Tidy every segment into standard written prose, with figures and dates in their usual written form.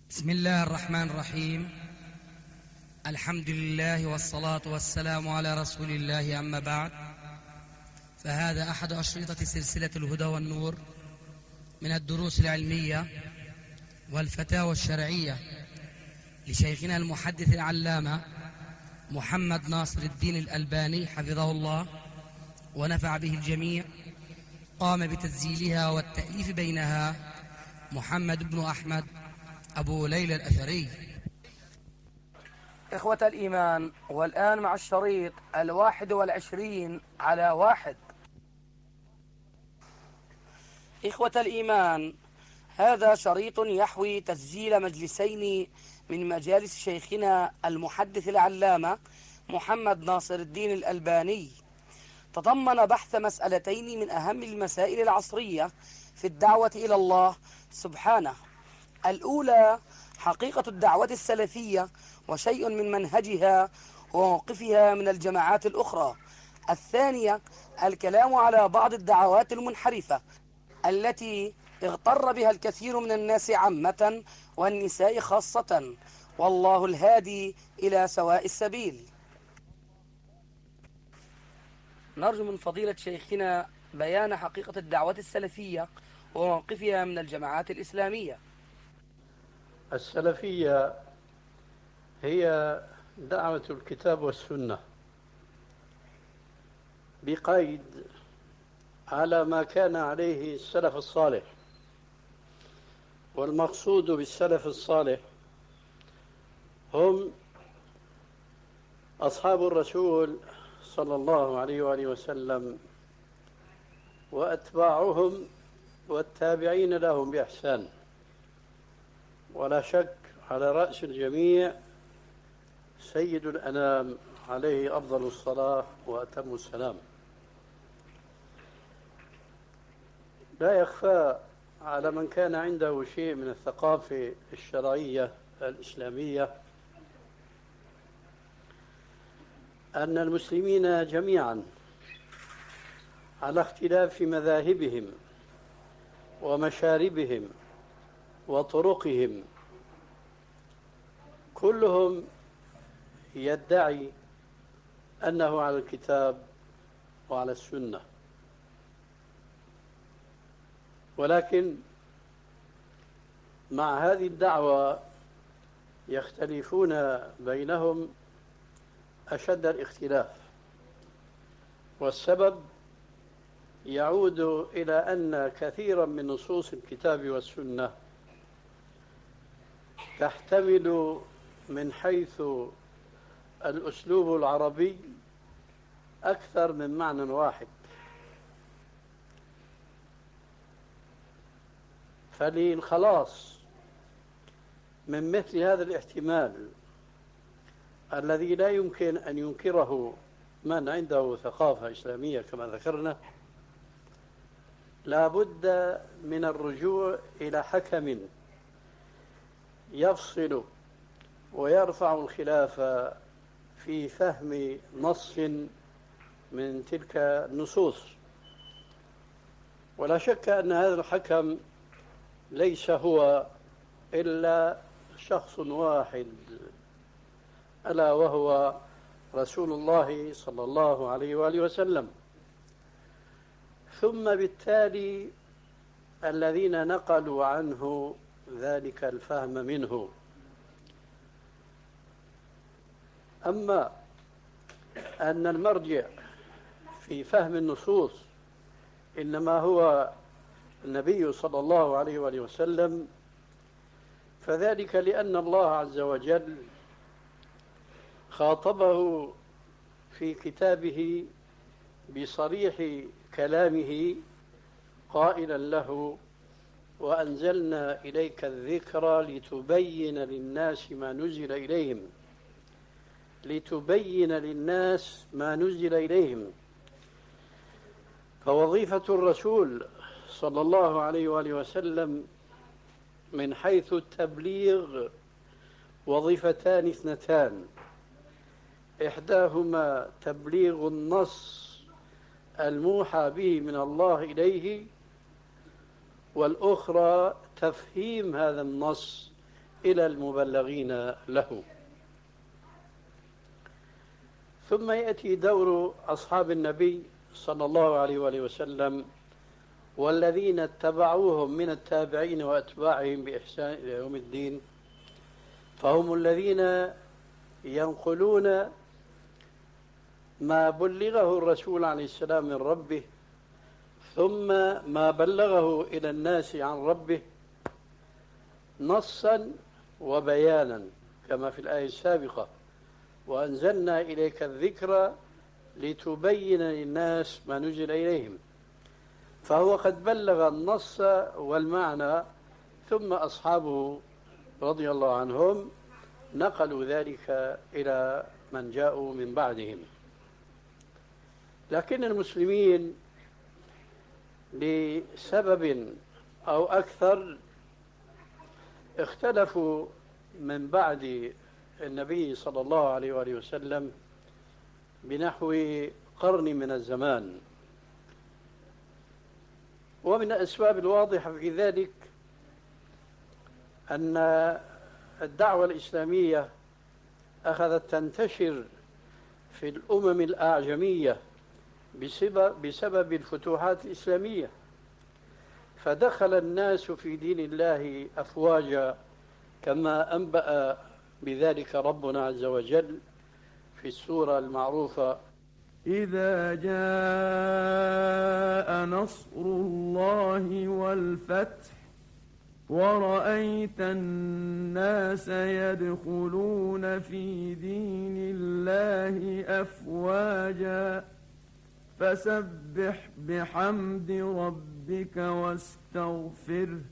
بسم الله الرحمن الرحيم. الحمد لله والصلاة والسلام على رسول الله، أما بعد، فهذا أحد أشرطة سلسلة الهدى والنور من الدروس العلمية والفتاوى الشرعية لشيخنا المحدث العلامة محمد ناصر الدين الألباني حفظه الله ونفع به الجميع. قام بتسجيلها والتأليف بينها محمد بن أحمد أبو ليلى الأثري. إخوة الإيمان، والآن مع الشريط 21 على 1. إخوة الإيمان، هذا شريط يحوي تسجيل مجلسين من مجالس شيخنا المحدث العلامة محمد ناصر الدين الألباني. تضمن بحث مسألتين من أهم المسائل العصرية في الدعوة إلى الله سبحانه. الأولى حقيقة الدعوة السلفية وشيء من منهجها وموقفها من الجماعات الأخرى. الثانية الكلام على بعض الدعوات المنحرفة التي اغتر بها الكثير من الناس عامة والنساء خاصة، والله الهادي إلى سواء السبيل. نرجو من فضيلة شيخنا بيان حقيقة الدعوة السلفية وموقفها من الجماعات الإسلامية. السلفية هي دعوة الكتاب والسنة بقيد على ما كان عليه السلف الصالح. والمقصود بالسلف الصالح هم أصحاب الرسول صلى الله عليه وآله وسلم وأتباعهم والتابعين لهم بإحسان، ولا شك على رأس الجميع سيد الأنام عليه أفضل الصلاة وأتم السلام. لا يخفى على من كان عنده شيء من الثقافة الشرعية الإسلامية أن المسلمين جميعا على اختلاف مذاهبهم ومشاربهم وطرقهم كلهم يدعي أنه على الكتاب وعلى السنة، ولكن مع هذه الدعوة يختلفون بينهم أشد الاختلاف، والسبب يعود إلى أن كثيرا من نصوص الكتاب والسنة تحتمل من حيث الأسلوب العربي أكثر من معنى واحد. فللخلاص من مثل هذا الاحتمال الذي لا يمكن أن ينكره من عنده ثقافة إسلامية كما ذكرنا، لا بد من الرجوع إلى حكم يفصل ويرفع الخلاف في فهم نص من تلك النصوص. ولا شك أن هذا الحكم ليس هو إلا شخص واحد، ألا وهو رسول الله صلى الله عليه وآله وسلم، ثم بالتالي الذين نقلوا عنه ذلك الفهم منه. أما أن المرجع في فهم النصوص إنما هو النبي صلى الله عليه وآله وسلم، فذلك لأن الله عز وجل خاطبه في كتابه بصريح كلامه قائلا له: وأنزلنا إليك الذكر لتبين للناس ما نزل إليهم، لتبين للناس ما نزل إليهم. فوظيفة الرسول صلى الله عليه وآله وسلم من حيث التبليغ وظيفتان اثنتان: إحداهما تبليغ النص الموحى به من الله إليه، والأخرى تفهيم هذا النص إلى المبلغين له. ثم يأتي دور أصحاب النبي صلى الله عليه وآله وسلم والذين اتبعوهم من التابعين وأتباعهم بإحسان إلى يوم الدين، فهم الذين ينقلون ما بلغه الرسول عليه السلام من ربه، ثم ما بلغه إلى الناس عن ربه نصا وبيانا، كما في الآية السابقة: وأنزلنا إليك الذكر لتبين للناس ما نزل إليهم. فهو قد بلغ النص والمعنى، ثم أصحابه رضي الله عنهم نقلوا ذلك إلى من جاءوا من بعدهم. لكن المسلمين لسبب أو أكثر اختلفوا من بعد النبي صلى الله عليه وآله وسلم بنحو قرن من الزمان. ومن الأسباب الواضحة في ذلك أن الدعوة الإسلامية أخذت تنتشر في الأمم الأعجمية بسبب الفتوحات الإسلامية، فدخل الناس في دين الله أفواجا، كما أنبأ بذلك ربنا عز وجل في السورة المعروفة: إذا جاء نصر الله والفتح ورأيت الناس يدخلون في دين الله أفواجا فسبح بحمد ربك واستغفره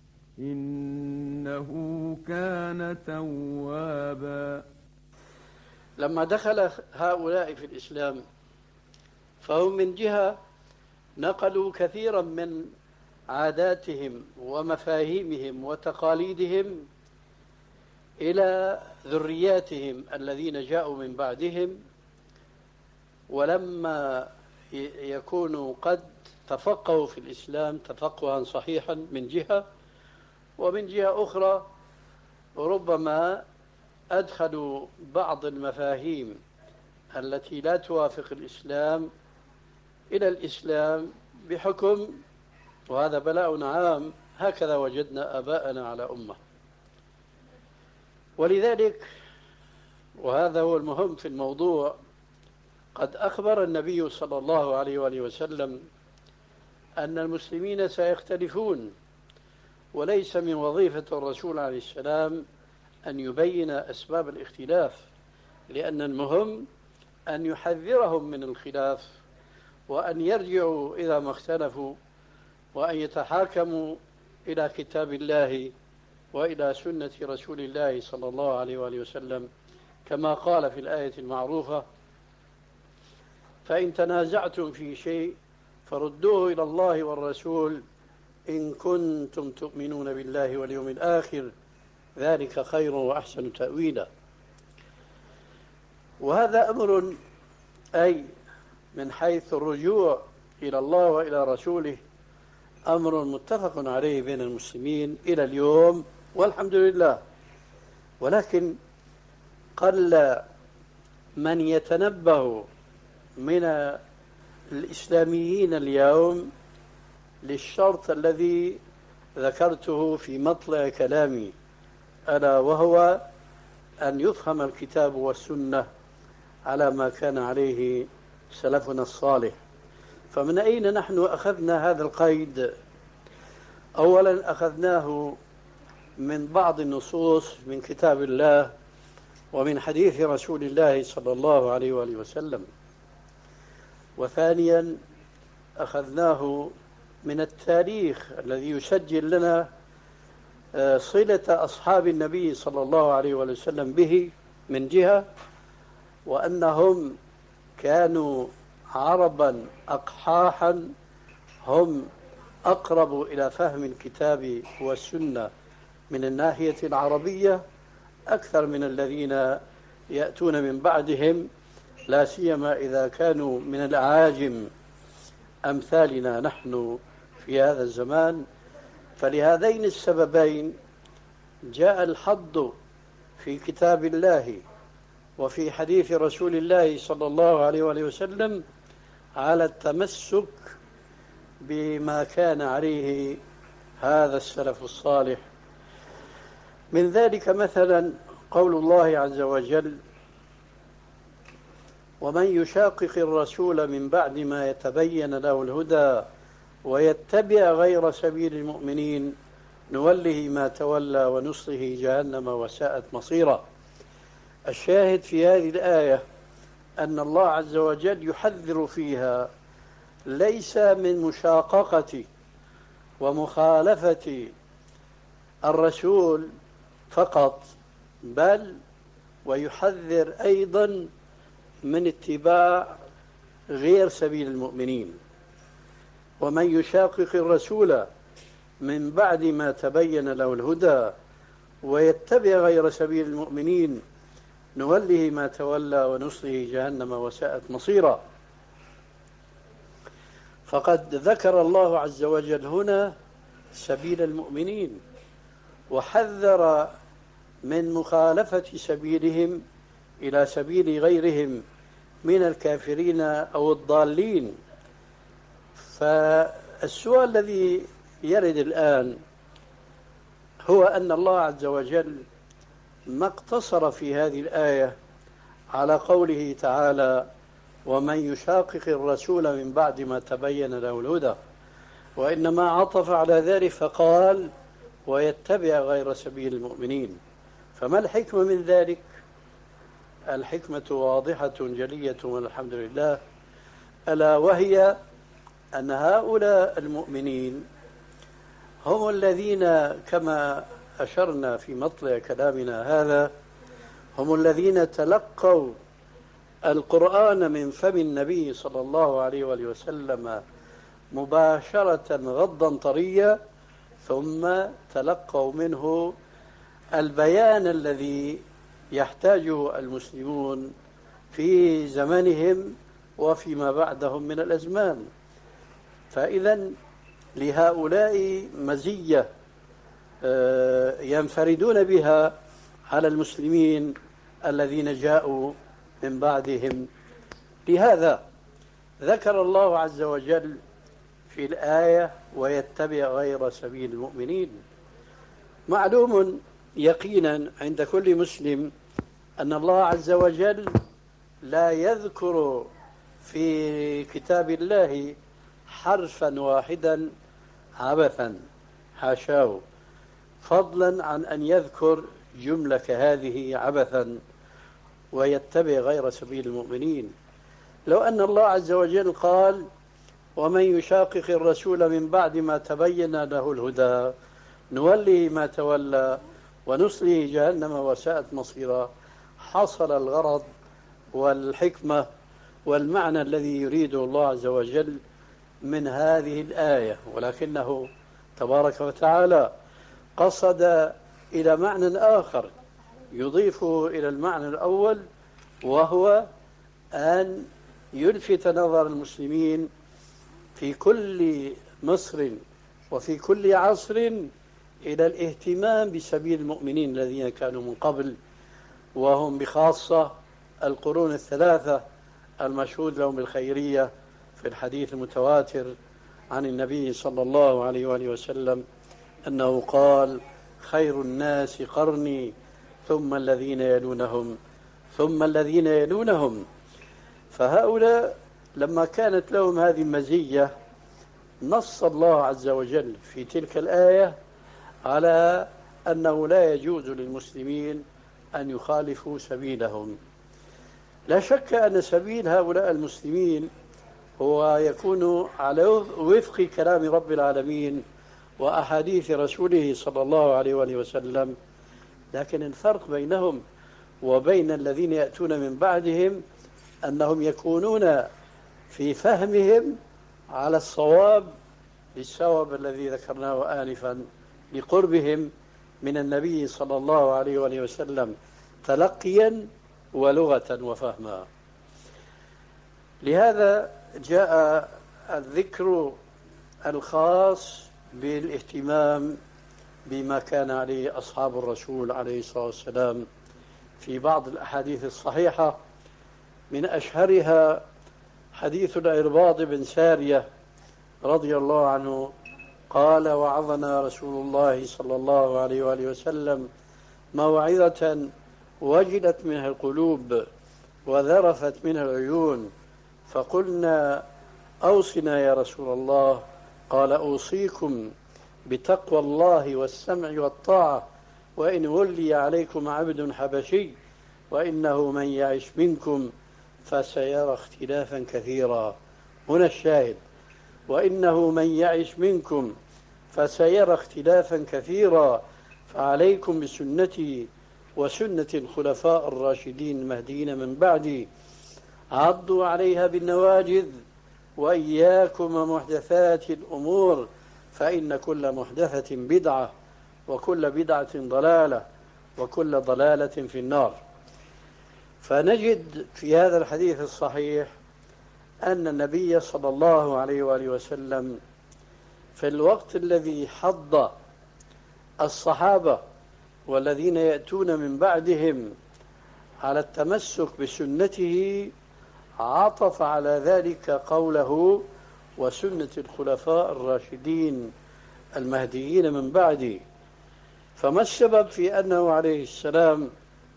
إنه كان توابا. لما دخل هؤلاء في الإسلام فهم من جهة نقلوا كثيرا من عاداتهم ومفاهيمهم وتقاليدهم إلى ذرياتهم الذين جاءوا من بعدهم، ولما يكونوا قد تفقهوا في الإسلام تفقها صحيحا من جهة، ومن جهة أخرى ربما أدخلوا بعض المفاهيم التي لا توافق الإسلام إلى الإسلام بحكم، وهذا بلاء عام، هكذا وجدنا آباءنا على أمة. ولذلك، وهذا هو المهم في الموضوع، قد أخبر النبي صلى الله عليه وآله وسلم أن المسلمين سيختلفون، وليس من وظيفة الرسول عليه السلام أن يبين أسباب الاختلاف، لأن المهم أن يحذرهم من الخلاف، وأن يرجعوا إذا ما اختلفوا، وأن يتحاكموا إلى كتاب الله وإلى سنة رسول الله صلى الله عليه وآله وسلم، كما قال في الآية المعروفة: فإن تنازعتم في شيء فردوه إلى الله والرسول إن كنتم تؤمنون بالله واليوم الآخر ذلك خير وأحسن تأويلا. وهذا أمر أي من حيث الرجوع إلى الله وإلى رسوله أمر متفق عليه بين المسلمين إلى اليوم والحمد لله. ولكن قل من يتنبه من الإسلاميين اليوم للشرط الذي ذكرته في مطلع كلامي، ألا وهو أن يفهم الكتاب والسنة على ما كان عليه سلفنا الصالح. فمن أين نحن أخذنا هذا القيد؟ أولا أخذناه من بعض النصوص من كتاب الله ومن حديث رسول الله صلى الله عليه وآله وسلم. وثانيا أخذناه من التاريخ الذي يسجل لنا صلة أصحاب النبي صلى الله عليه وآله وسلم به من جهة، وأنهم كانوا عربا أقحاحا هم أقرب إلى فهم الكتاب والسنة من الناحية العربية أكثر من الذين يأتون من بعدهم، لا سيما إذا كانوا من الأعاجم أمثالنا نحن في هذا الزمان. فلهذين السببين جاء الحض في كتاب الله وفي حديث رسول الله صلى الله عليه وآله وسلم على التمسك بما كان عليه هذا السلف الصالح. من ذلك مثلا قول الله عز وجل: ومن يشاقق الرسول من بعد ما يتبين له الهدى ويتبع غير سبيل المؤمنين نوله ما تولى ونصله جهنم وساءت مصيرا. الشاهد في هذه الآية أن الله عز وجل يحذر فيها ليس من مشاققة ومخالفة الرسول فقط، بل ويحذر أيضا من اتباع غير سبيل المؤمنين. ومن يشاقق الرسول من بعد ما تبين له الهدى ويتبع غير سبيل المؤمنين نوله ما تولى ونصله جهنم وساءت مصيرا. فقد ذكر الله عز وجل هنا سبيل المؤمنين وحذر من مخالفة سبيلهم إلى سبيل غيرهم من الكافرين أو الضالين. فالسؤال الذي يرد الآن هو أن الله عز وجل ما اقتصر في هذه الآية على قوله تعالى: ومن يشاقق الرسول من بعد ما تبين له الهدى، وإنما عطف على ذلك فقال: ويتبع غير سبيل المؤمنين. فما الحكمة من ذلك؟ الحكمة واضحة جلية والحمد لله، ألا وهي أن هؤلاء المؤمنين هم الذين كما أشرنا في مطلع كلامنا هذا هم الذين تلقوا القرآن من فم النبي صلى الله عليه وآله وسلم مباشرة غضا طريا، ثم تلقوا منه البيان الذي يحتاجه المسلمون في زمنهم وفيما بعدهم من الأزمان. فإذا لهؤلاء مزية ينفردون بها على المسلمين الذين جاءوا من بعدهم. لهذا ذكر الله عز وجل في الآية: ويتبع غير سبيل المؤمنين. معلوم يقينا عند كل مسلم أن الله عز وجل لا يذكر في كتاب الله حرفا واحدا عبثا، حاشاه، فضلا عن أن يذكر جملة كهذه عبثا: ويتبع غير سبيل المؤمنين. لو أن الله عز وجل قال: ومن يشاقق الرسول من بعد ما تبين له الهدى نوله ما تولى ونصله جهنم وساءت مصيرا، حصل الغرض والحكمة والمعنى الذي يريده الله عز وجل من هذه الآية. ولكنه تبارك وتعالى قصد إلى معنى آخر يضيف إلى المعنى الأول، وهو أن يلفت نظر المسلمين في كل مصر وفي كل عصر إلى الاهتمام بسبيل المؤمنين الذين كانوا من قبل، وهم بخاصة القرون الثلاثة المشهود لهم بالخيرية في الحديث المتواتر عن النبي صلى الله عليه وآله وسلم أنه قال: خير الناس قرني ثم الذين يلونهم ثم الذين يلونهم. فهؤلاء لما كانت لهم هذه المزية نص الله عز وجل في تلك الآية على أنه لا يجوز للمسلمين أن يخالفوا سبيلهم. لا شك أن سبيل هؤلاء المسلمين هو يكون على وفق كلام رب العالمين وأحاديث رسوله صلى الله عليه وآله وسلم، لكن الفرق بينهم وبين الذين يأتون من بعدهم أنهم يكونون في فهمهم على الصواب للسبب الذي ذكرناه آنفا لقربهم من النبي صلى الله عليه وآله وسلم تلقيا ولغة وفهما. لهذا جاء الذكر الخاص بالاهتمام بما كان عليه أصحاب الرسول عليه الصلاة والسلام في بعض الأحاديث الصحيحة، من أشهرها حديث العرباض بن سارية رضي الله عنه قال: وعظنا رسول الله صلى الله عليه وآله وسلم موعظة وجلت منها القلوب وذرفت منها العيون، فقلنا: أوصنا يا رسول الله. قال: أوصيكم بتقوى الله والسمع والطاعة، وإن ولي عليكم عبد حبشي، وإنه من يعش منكم فسيرى اختلافا كثيرا. هنا الشاهد: وإنه من يعش منكم فسيرى اختلافا كثيرا، فعليكم بسنتي وسنة الخلفاء الراشدين المهديين من بعدي، عضوا عليها بالنواجذ، وإياكم ومحدثات الأمور، فإن كل محدثة بدعة، وكل بدعة ضلالة، وكل ضلالة في النار. فنجد في هذا الحديث الصحيح أن النبي صلى الله عليه وآله وسلم في الوقت الذي حض الصحابة والذين يأتون من بعدهم على التمسك بسنته عطف على ذلك قوله: وسنة الخلفاء الراشدين المهديين من بعدي. فما السبب في أنه عليه السلام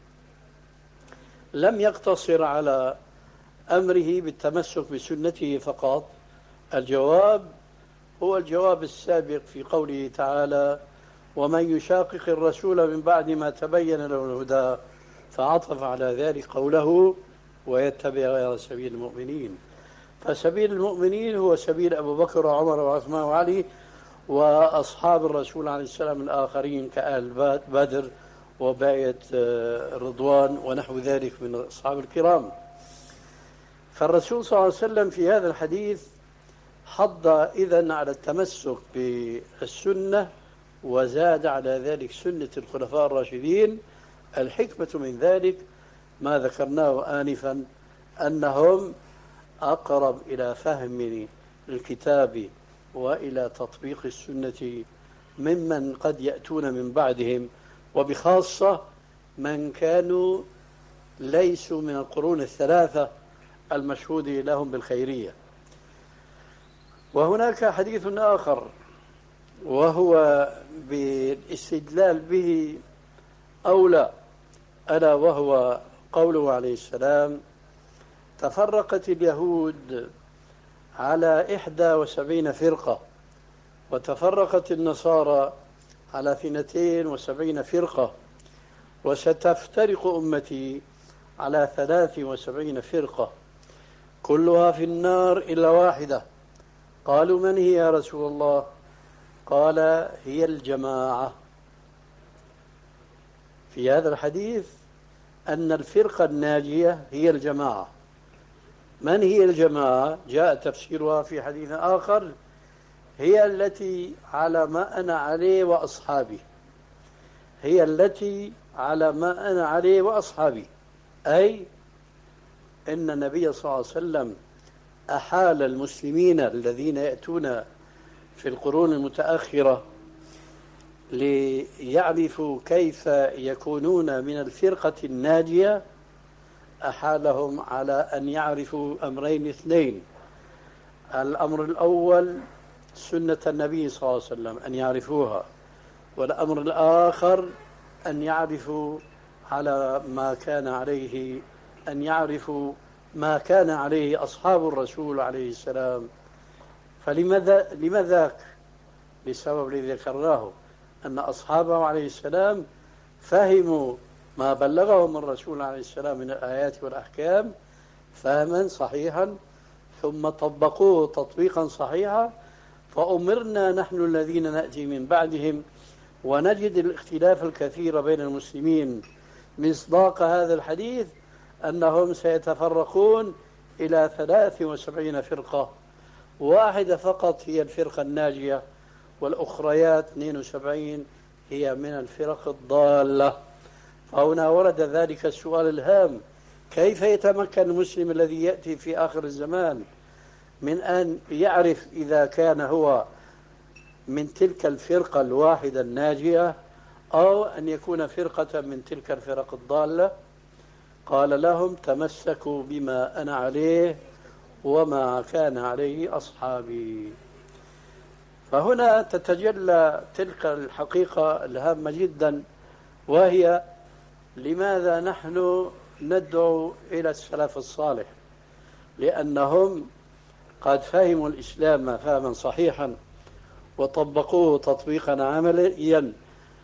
لم يقتصر على أمره بالتمسك بسنته فقط؟ الجواب هو الجواب السابق في قوله تعالى: ومن يشاقق الرسول من بعد ما تبين له الهدى، فعطف على ذلك قوله: ويتبع غير سبيل المؤمنين. فسبيل المؤمنين هو سبيل أبو بكر وعمر وعثمان وعلي وأصحاب الرسول عليه السلام الآخرين كآل بدر وباية رضوان ونحو ذلك من أصحاب الكرام. فالرسول صلى الله عليه وسلم في هذا الحديث حض إذن على التمسك بالسنة، وزاد على ذلك سنة الخلفاء الراشدين. الحكمة من ذلك ما ذكرناه آنفا، أنهم أقرب إلى فهم الكتاب وإلى تطبيق السنة ممن قد يأتون من بعدهم، وبخاصة من كانوا ليسوا من القرون الثلاثة المشهود لهم بالخيرية. وهناك حديث آخر وهو بالاستدلال به أولى، ألا وهو قوله عليه السلام: تفرقت اليهود على 71 فرقة، وتفرقت النصارى على 72 فرقة، وستفترق أمتي على 73 فرقة، كلها في النار إلا واحدة. قالوا: من هي يا رسول الله؟ قال: هي الجماعة. في هذا الحديث أن الفرقة الناجية هي الجماعة. من هي الجماعة؟ جاء تفسيرها في حديث آخر: هي التي على ما أنا عليه وأصحابي، هي التي على ما أنا عليه وأصحابي، أي إن النبي صلى الله عليه وسلم أحال المسلمين الذين يأتون في القرون المتأخرة ليعرفوا كيف يكونون من الفرقة الناجية، أحالهم على أن يعرفوا أمرين اثنين: الأمر الأول سنة النبي صلى الله عليه وسلم أن يعرفوها، والأمر الآخر أن يعرفوا على ما كان عليه، أن يعرفوا ما كان عليه أصحاب الرسول عليه السلام. لماذا؟ لسبب الذي ذكرناه، أن أصحابه عليه السلام فهموا ما بلغهم الرسول عليه السلام من الآيات والأحكام فهما صحيحا، ثم طبقوه تطبيقا صحيحا، فأمرنا نحن الذين نأتي من بعدهم ونجد الاختلاف الكثير بين المسلمين مصداق هذا الحديث أنهم سيتفرقون إلى 73 فرقة، واحدة فقط هي الفرقة الناجية، والأخريات 72 هي من الفرق الضالة. فهنا ورد ذلك السؤال الهام: كيف يتمكن المسلم الذي يأتي في آخر الزمان من أن يعرف إذا كان هو من تلك الفرقة الواحدة الناجية أو أن يكون فرقة من تلك الفرق الضالة؟ قال لهم: تمسكوا بما أنا عليه وما كان عليه أصحابي. فهنا تتجلى تلك الحقيقة الهامة جدا، وهي لماذا نحن ندعو إلى السلف الصالح؟ لأنهم قد فهموا الإسلام فهما صحيحا وطبقوه تطبيقا عمليا،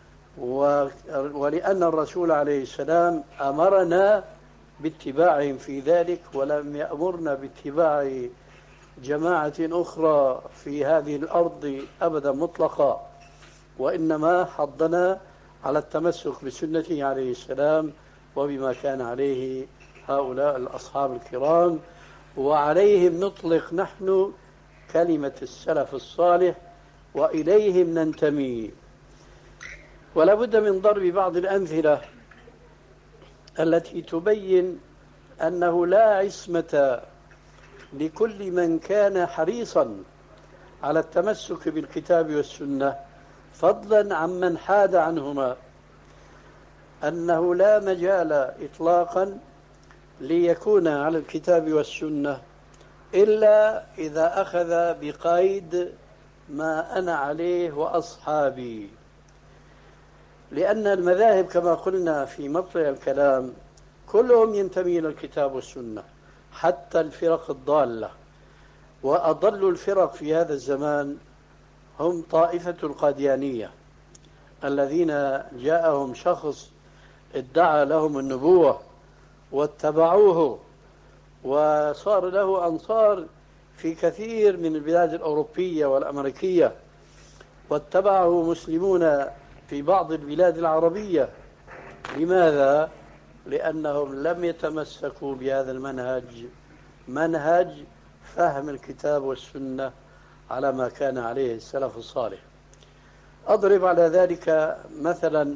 ولأن الرسول عليه السلام أمرنا باتباعهم في ذلك، ولم يأمرنا باتباع جماعة أخرى في هذه الأرض أبدا مطلقا، وإنما حضنا على التمسك بسنته عليه السلام وبما كان عليه هؤلاء الأصحاب الكرام، وعليهم نطلق نحن كلمة السلف الصالح وإليهم ننتمي. ولا بد من ضرب بعض الأمثلة التي تبين أنه لا عصمة لكل من كان حريصا على التمسك بالكتاب والسنة، فضلا عمن حاد عنهما، أنه لا مجال إطلاقا ليكون على الكتاب والسنة إلا إذا أخذ بقيد ما أنا عليه وأصحابي، لأن المذاهب كما قلنا في مطلع الكلام كلهم ينتمي إلى الكتاب والسنة، حتى الفرق الضالة. وأضل الفرق في هذا الزمان هم طائفة القاديانية، الذين جاءهم شخص ادعى لهم النبوة واتبعوه، وصار له أنصار في كثير من البلاد الأوروبية والأمريكية، واتبعه مسلمون في بعض البلاد العربية. لماذا؟ لأنهم لم يتمسكوا بهذا المنهج، منهج فهم الكتاب والسنة على ما كان عليه السلف الصالح. أضرب على ذلك مثلا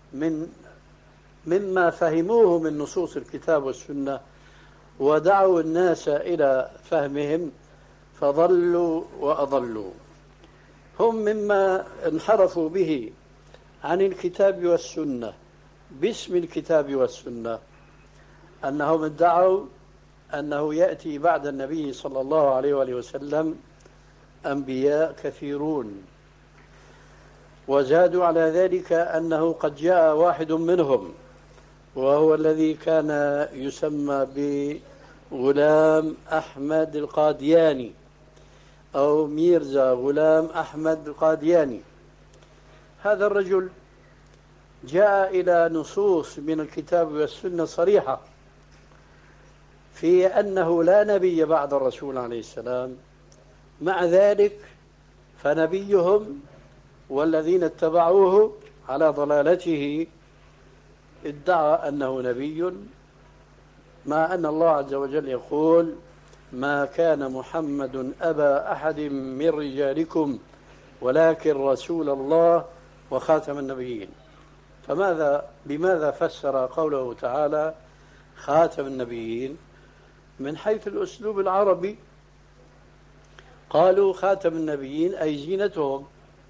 مما فهموه من نصوص الكتاب والسنة ودعوا الناس إلى فهمهم فضلوا وأضلوا. هم مما انحرفوا به عن الكتاب والسنة باسم الكتاب والسنة، أنهم ادعوا أنه يأتي بعد النبي صلى الله عليه وآله وسلم أنبياء كثيرون، وزادوا على ذلك أنه قد جاء واحد منهم وهو الذي كان يسمى بغلام أحمد القادياني أو ميرزا غلام أحمد القادياني. هذا الرجل جاء إلى نصوص من الكتاب والسنة صريحة في أنه لا نبي بعد الرسول عليه السلام، مع ذلك فنبيهم والذين اتبعوه على ضلالته ادعى أنه نبي، مع أن الله عز وجل يقول: ما كان محمد أبا أحد من رجالكم ولكن رسول الله وخاتم النبيين. بماذا فسر قوله تعالى خاتم النبيين؟ من حيث الأسلوب العربي قالوا خاتم النبيين أي زينتهم،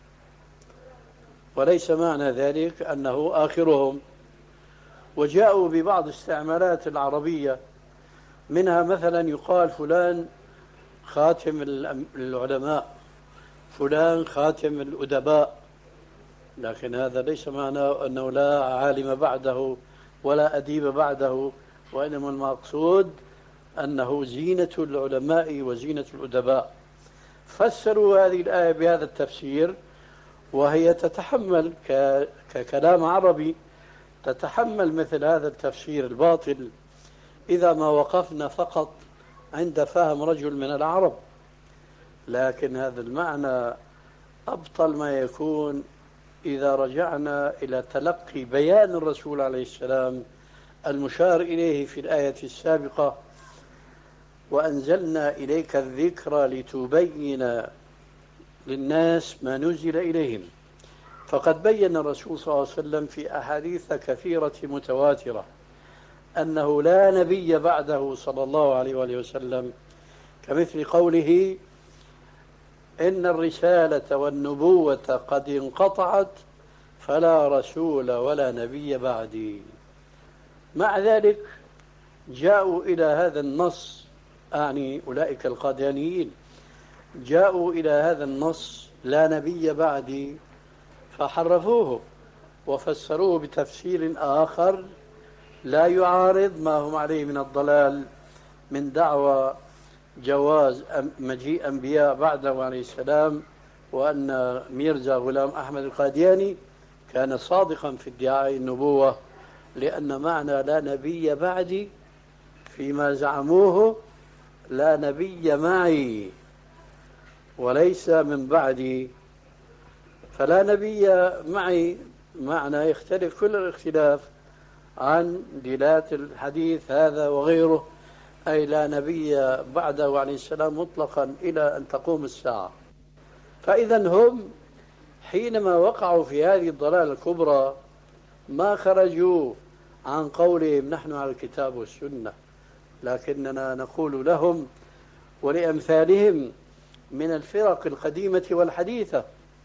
وليس معنى ذلك أنه آخرهم. وجاءوا ببعض استعمالات العربية، منها مثلا يقال فلان خاتم العلماء، فلان خاتم الأدباء، لكن هذا ليس معناه أنه لا عالم بعده ولا أديب بعده، وإنما المقصود أنه زينة العلماء وزينة الأدباء. فسروا هذه الآية بهذا التفسير، وهي تتحمل ككلام عربي تتحمل مثل هذا التفسير الباطل إذا ما وقفنا فقط عند فهم رجل من العرب، لكن هذا المعنى أبطل ما يكون إذا رجعنا إلى تلقي بيان الرسول عليه السلام المشار إليه في الآية السابقة: وأنزلنا إليك الذكر لتبين للناس ما نزل إليهم. فقد بين الرسول صلى الله عليه وسلم في أحاديث كثيرة متواترة أنه لا نبي بعده صلى الله عليه وآله وسلم، كمثل قوله: إن الرسالة والنبوة قد انقطعت فلا رسول ولا نبي بعدي. مع ذلك جاءوا إلى هذا النص، أعني أولئك القاديانيين، جاءوا إلى هذا النص لا نبي بعدي فحرفوه وفسروه بتفسير آخر لا يعارض ما هم عليه من الضلال من دعوى جواز مجيء أنبياء بعده عليه السلام، وأن ميرزا غلام أحمد القادياني كان صادقا في ادعاء النبوة، لأن معنى لا نبي بعدي فيما زعموه لا نبي معي وليس من بعدي. فلا نبي معي معنى يختلف كل الاختلاف عن دلالة الحديث هذا وغيره، أي لا نبي بعده عليه السلام مطلقا إلى أن تقوم الساعة. فإذا هم حينما وقعوا في هذه الضلالة الكبرى ما خرجوا عن قولهم نحن على الكتاب والسنة، لكننا نقول لهم ولأمثالهم من الفرق القديمة والحديثة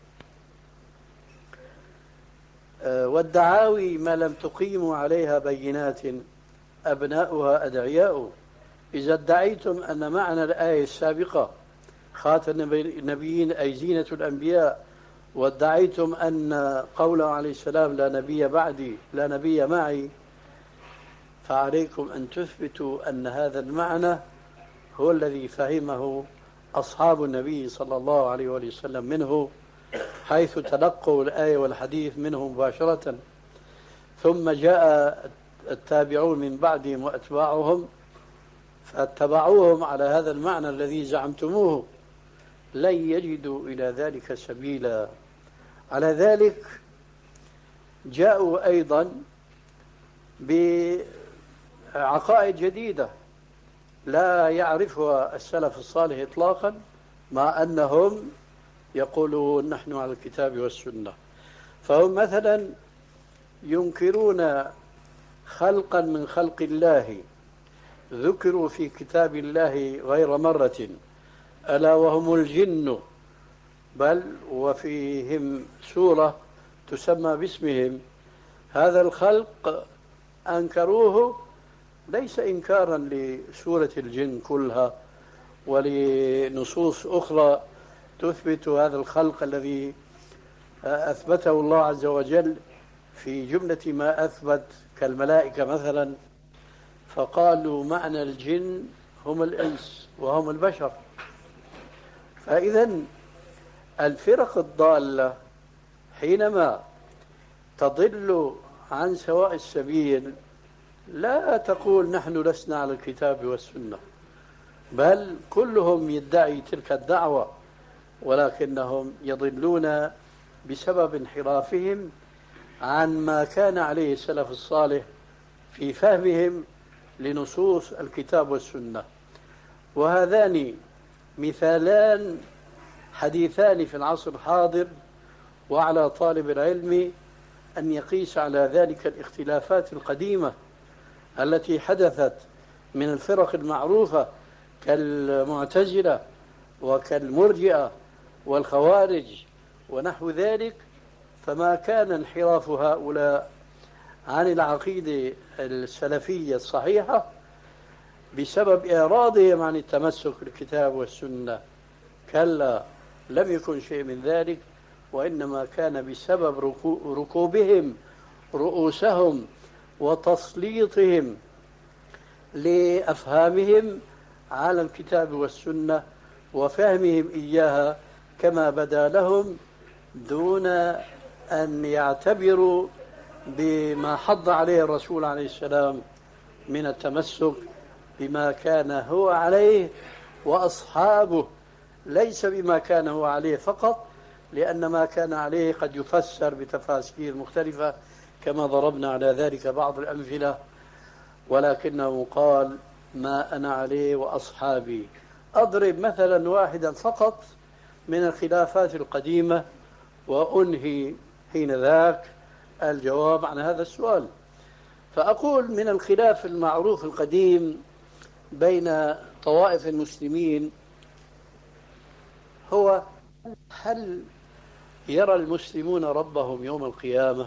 والدعاوي ما لم تقيموا عليها بينات أبناؤها أدعياء. إذا ادعيتم أن معنى الآية السابقة خاتم النبيين أي زينة الأنبياء، وادعيتم أن قوله عليه السلام لا نبي بعدي لا نبي معي، فعليكم أن تثبتوا أن هذا المعنى هو الذي فهمه أصحاب النبي صلى الله عليه وسلم منه، حيث تلقوا الآية والحديث منه مباشرة، ثم جاء التابعون من بعدهم وأتباعهم فاتبعوهم على هذا المعنى الذي زعمتموه، لن يجدوا إلى ذلك سبيلا. على ذلك جاءوا أيضا بعقائد جديدة لا يعرفها السلف الصالح إطلاقا، مع أنهم يقولون نحن على الكتاب والسنة. فهم مثلا ينكرون خلقا من خلق الله ذكروا في كتاب الله غير مرة، ألا وهم الجن، بل وفيهم سورة تسمى باسمهم. هذا الخلق أنكروه ليس إنكارا لسورة الجن كلها ولنصوص أخرى تثبت هذا الخلق الذي أثبته الله عز وجل في جملة ما أثبت كالملائكة مثلا، فقالوا معنى الجن هم الإنس وهم البشر. فإذا الفرق الضالة حينما تضل عن سواء السبيل لا تقول نحن لسنا على الكتاب والسنة، بل كلهم يدعي تلك الدعوة، ولكنهم يضلون بسبب انحرافهم عن ما كان عليه السلف الصالح في فهمهم لنصوص الكتاب والسنة. وهذان مثالان حديثان في العصر الحاضر، وعلى طالب العلم أن يقيس على ذلك الاختلافات القديمة التي حدثت من الفرق المعروفة كالمعتزلة وكالمرجئة والخوارج ونحو ذلك، فما كان انحراف هؤلاء عن العقيدة السلفية الصحيحة بسبب إعراضهم عن التمسك بالكتاب والسنة، كلا، لم يكن شيء من ذلك، وإنما كان بسبب ركوبهم رؤوسهم وتسليطهم لأفهامهم على الكتاب والسنة وفهمهم إياها كما بدا لهم، دون أن يعتبروا بما حض عليه الرسول عليه السلام من التمسك بما كان هو عليه وأصحابه، ليس بما كان هو عليه فقط، لأن ما كان عليه قد يفسر بتفاسير مختلفة كما ضربنا على ذلك بعض الأمثلة، ولكنه قال ما أنا عليه وأصحابي. أضرب مثلا واحدا فقط من الخلافات القديمة وأنهي حين ذاك الجواب عن هذا السؤال. فأقول من الخلاف المعروف القديم بين طوائف المسلمين هو هل يرى المسلمون ربهم يوم القيامة؟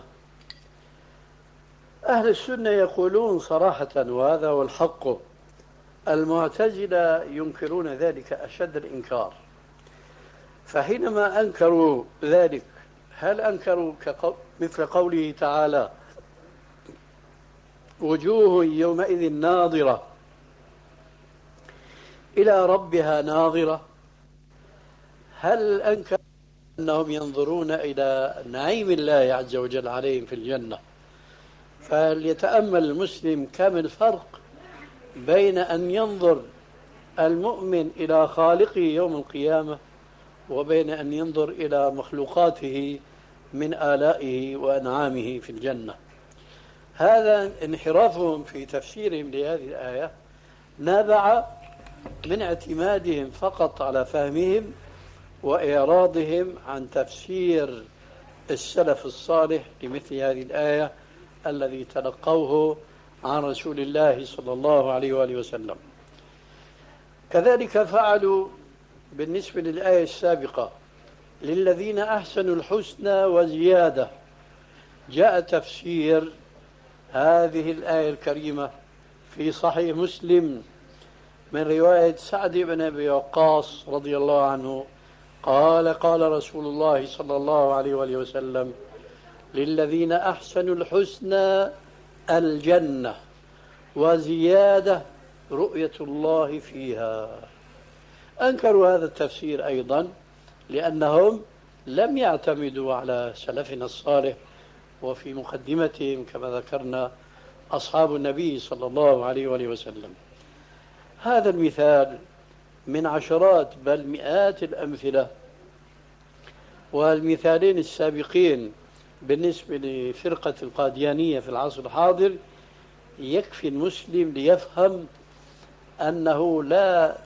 أهل السنة يقولون صراحة، وهذا هو الحق، المعتزلة ينكرون ذلك أشد الإنكار. فحينما أنكروا ذلك، هل أنكروا مثل قوله تعالى وجوه يومئذ ناظرة إلى ربها ناظرة؟ هل أنكروا أنهم ينظرون إلى نعيم الله عز وجل عليهم في الجنة؟ فليتأمل المسلم كم الفرق بين أن ينظر المؤمن إلى خالقه يوم القيامة وبين أن ينظر إلى مخلوقاته من آلائه وأنعامه في الجنة. هذا انحرافهم في تفسيرهم لهذه الآية نابع من اعتمادهم فقط على فهمهم وإعراضهم عن تفسير السلف الصالح لمثل هذه الآية الذي تلقوه عن رسول الله صلى الله عليه وآله وسلم. كذلك فعلوا بالنسبة للآية السابقة للذين أحسنوا الحسنى وزيادة. جاء تفسير هذه الآية الكريمة في صحيح مسلم من رواية سعد بن أبي وقاص رضي الله عنه قال قال رسول الله صلى الله عليه وآله وسلم للذين أحسنوا الحسنى الجنة وزيادة رؤية الله فيها. أنكروا هذا التفسير أيضا لأنهم لم يعتمدوا على سلفنا الصالح، وفي مقدمتهم كما ذكرنا أصحاب النبي صلى الله عليه وآله وسلم. هذا المثال من عشرات بل مئات الأمثلة، والمثالين السابقين بالنسبة لفرقة القاديانية في العصر الحاضر يكفي المسلم ليفهم أنه لا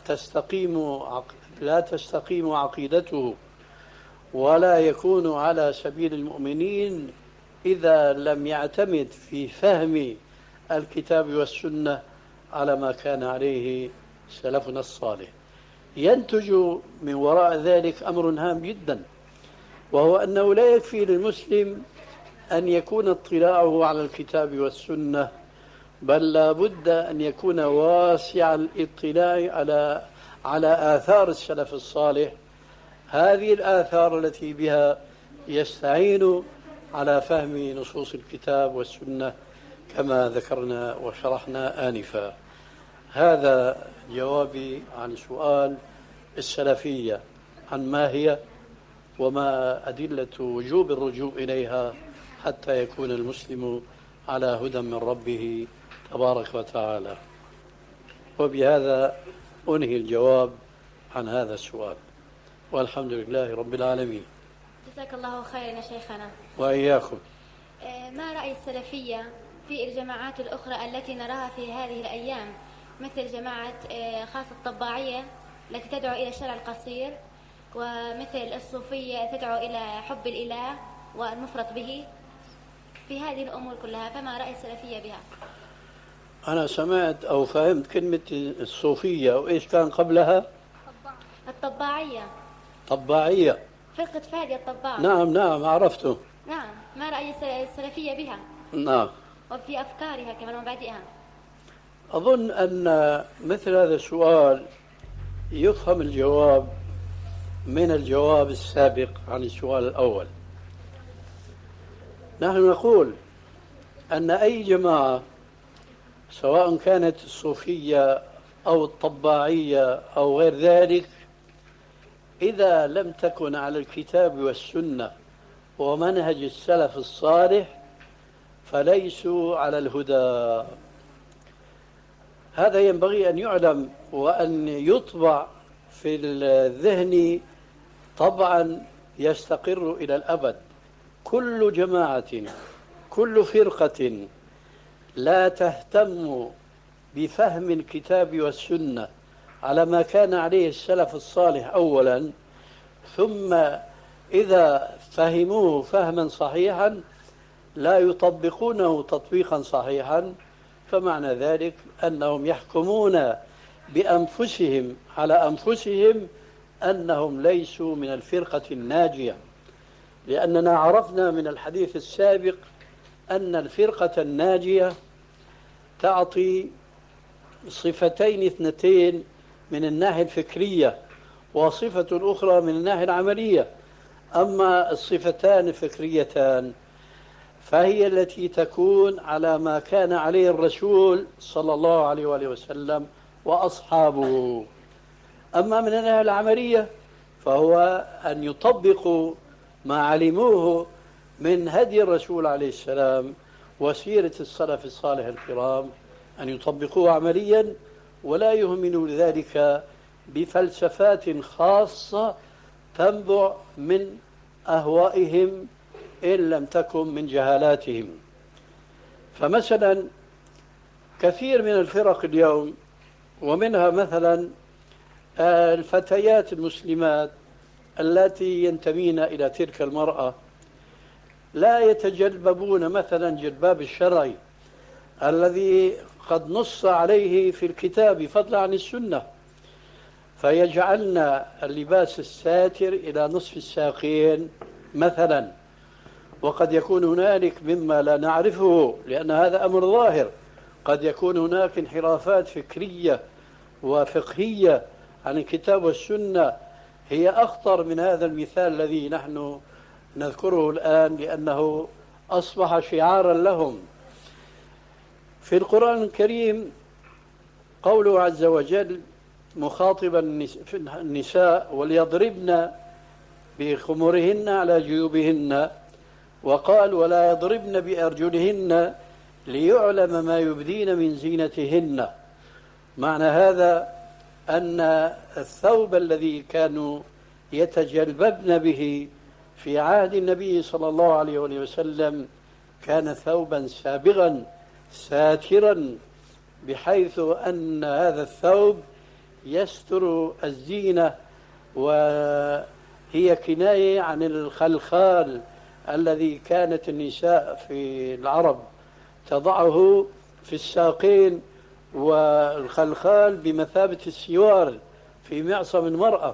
تستقيم عقيدته ولا يكون على سبيل المؤمنين إذا لم يعتمد في فهم الكتاب والسنة على ما كان عليه سلفنا الصالح. ينتج من وراء ذلك أمر هام جدا، وهو أنه لا يكفي للمسلم أن يكون اطلاعه على الكتاب والسنة، بل لا بد أن يكون واسع الاطلاع على آثار السلف الصالح، هذه الآثار التي بها يستعين على فهم نصوص الكتاب والسنة كما ذكرنا وشرحنا آنفا. هذا جوابي عن سؤال السلفية عن ما هي وما أدلة وجوب الرجوع إليها حتى يكون المسلم على هدى من ربه تبارك وتعالى. وبهذا أنهي الجواب عن هذا السؤال، والحمد لله رب العالمين. جزاك الله خيرا يا شيخنا. وإياكم. ما رأي السلفية في الجماعات الأخرى التي نراها في هذه الأيام، مثل جماعة خاصة الطباعية التي تدعو إلى الشرع القصير، ومثل الصوفية تدعو إلى حب الإله والمفرط به؟ في هذه الأمور كلها فما رأي السلفية بها؟ أنا سمعت أو فهمت كلمة الصوفية، وإيش كان قبلها؟ الطباعية. طباعية. فرقة فادي الطباع. نعم عرفته. نعم، ما رأي السلفية بها؟ نعم. وفي أفكارها كمان ومبادئها؟ أظن أن مثل هذا السؤال يفهم الجواب من الجواب السابق عن السؤال الأول. نحن نقول أن أي جماعة سواء كانت الصوفية أو الطباعية أو غير ذلك، إذا لم تكن على الكتاب والسنة ومنهج السلف الصالح فليسوا على الهدى. هذا ينبغي أن يعلم وأن يطبع في الذهن طبعا يستقر إلى الأبد. كل جماعة كل فرقة لا تهتم بفهم الكتاب والسنة على ما كان عليه السلف الصالح أولا، ثم إذا فهموه فهما صحيحا لا يطبقونه تطبيقا صحيحا، فمعنى ذلك أنهم يحكمون بأنفسهم على أنفسهم أنهم ليسوا من الفرقة الناجية، لأننا عرفنا من الحديث السابق أن الفرقة الناجية تعطي صفتين اثنتين من الناحية الفكرية وصفة أخرى من الناحية العملية. أما الصفتان الفكريتان فهي التي تكون على ما كان عليه الرسول صلى الله عليه وآله وسلم وأصحابه. أما من الناحية العملية فهو أن يطبقوا ما علموه من هدي الرسول عليه السلام وسيرة السلف الصالح الكرام، أن يطبقوه عمليا ولا يهملوا ذلك بفلسفات خاصة تنبع من أهوائهم إن لم تكن من جهالاتهم. فمثلا كثير من الفرق اليوم، ومنها مثلا الفتيات المسلمات التي ينتمين إلى تلك المرأة، لا يتجلببون مثلا جلباب الشرعي الذي قد نص عليه في الكتاب فضلا عن السنة، فيجعلن اللباس الساتر إلى نصف الساقين مثلا، وقد يكون هنالك مما لا نعرفه لأن هذا أمر ظاهر، قد يكون هناك انحرافات فكرية وفقهية عن الكتاب والسنة هي أخطر من هذا المثال الذي نحن نذكره الآن، لأنه أصبح شعارا لهم. في القرآن الكريم قوله عز وجل مخاطبا النساء وليضربن بخمرهن على جيوبهن، وقال ولا يضربن بأرجلهن ليعلم ما يبدين من زينتهن. معنى هذا أن الثوب الذي كانوا يتجلببن به في عهد النبي صلى الله عليه وسلم كان ثوبا سابغا ساترا، بحيث أن هذا الثوب يستر الزينة، وهي كناية عن الخلخال الذي كانت النساء في العرب تضعه في الساقين، والخلخال بمثابة السوار في معصم المرأة،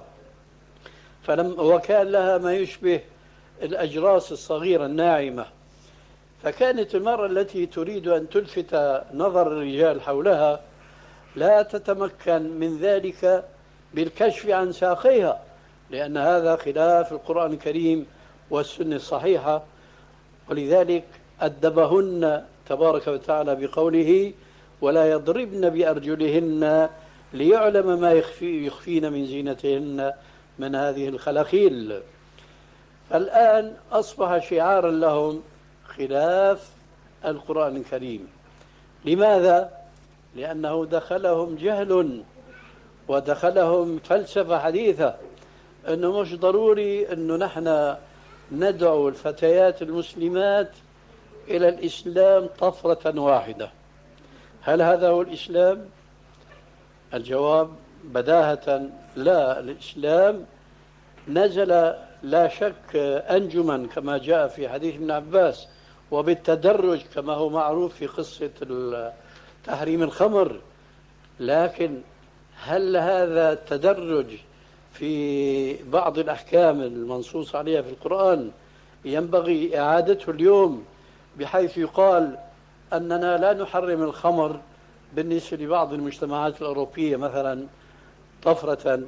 وكان لها ما يشبه الأجراس الصغيرة الناعمة. فكانت المرأة التي تريد أن تلفت نظر الرجال حولها لا تتمكن من ذلك بالكشف عن ساقيها، لأن هذا خلاف القرآن الكريم والسنة الصحيحة. ولذلك أدبهن تبارك وتعالى بقوله ولا يضربن بأرجلهن ليعلم ما يخفين من زينتهن من هذه الخلاخيل. الآن أصبح شعارا لهم خلاف القرآن الكريم. لماذا؟ لأنه دخلهم جهل ودخلهم فلسفة حديثة، أنه مش ضروري أنه نحن ندعو الفتيات المسلمات إلى الإسلام طفرة واحدة. هل هذا هو الإسلام؟ الجواب بداهة لا. الإسلام نزل لا شك أنجما كما جاء في حديث ابن عباس، وبالتدرج كما هو معروف في قصة تحريم الخمر، لكن هل هذا التدرج في بعض الأحكام المنصوص عليها في القرآن ينبغي إعادته اليوم، بحيث يقال أننا لا نحرم الخمر بالنسبة لبعض المجتمعات الأوروبية مثلا طفرة؟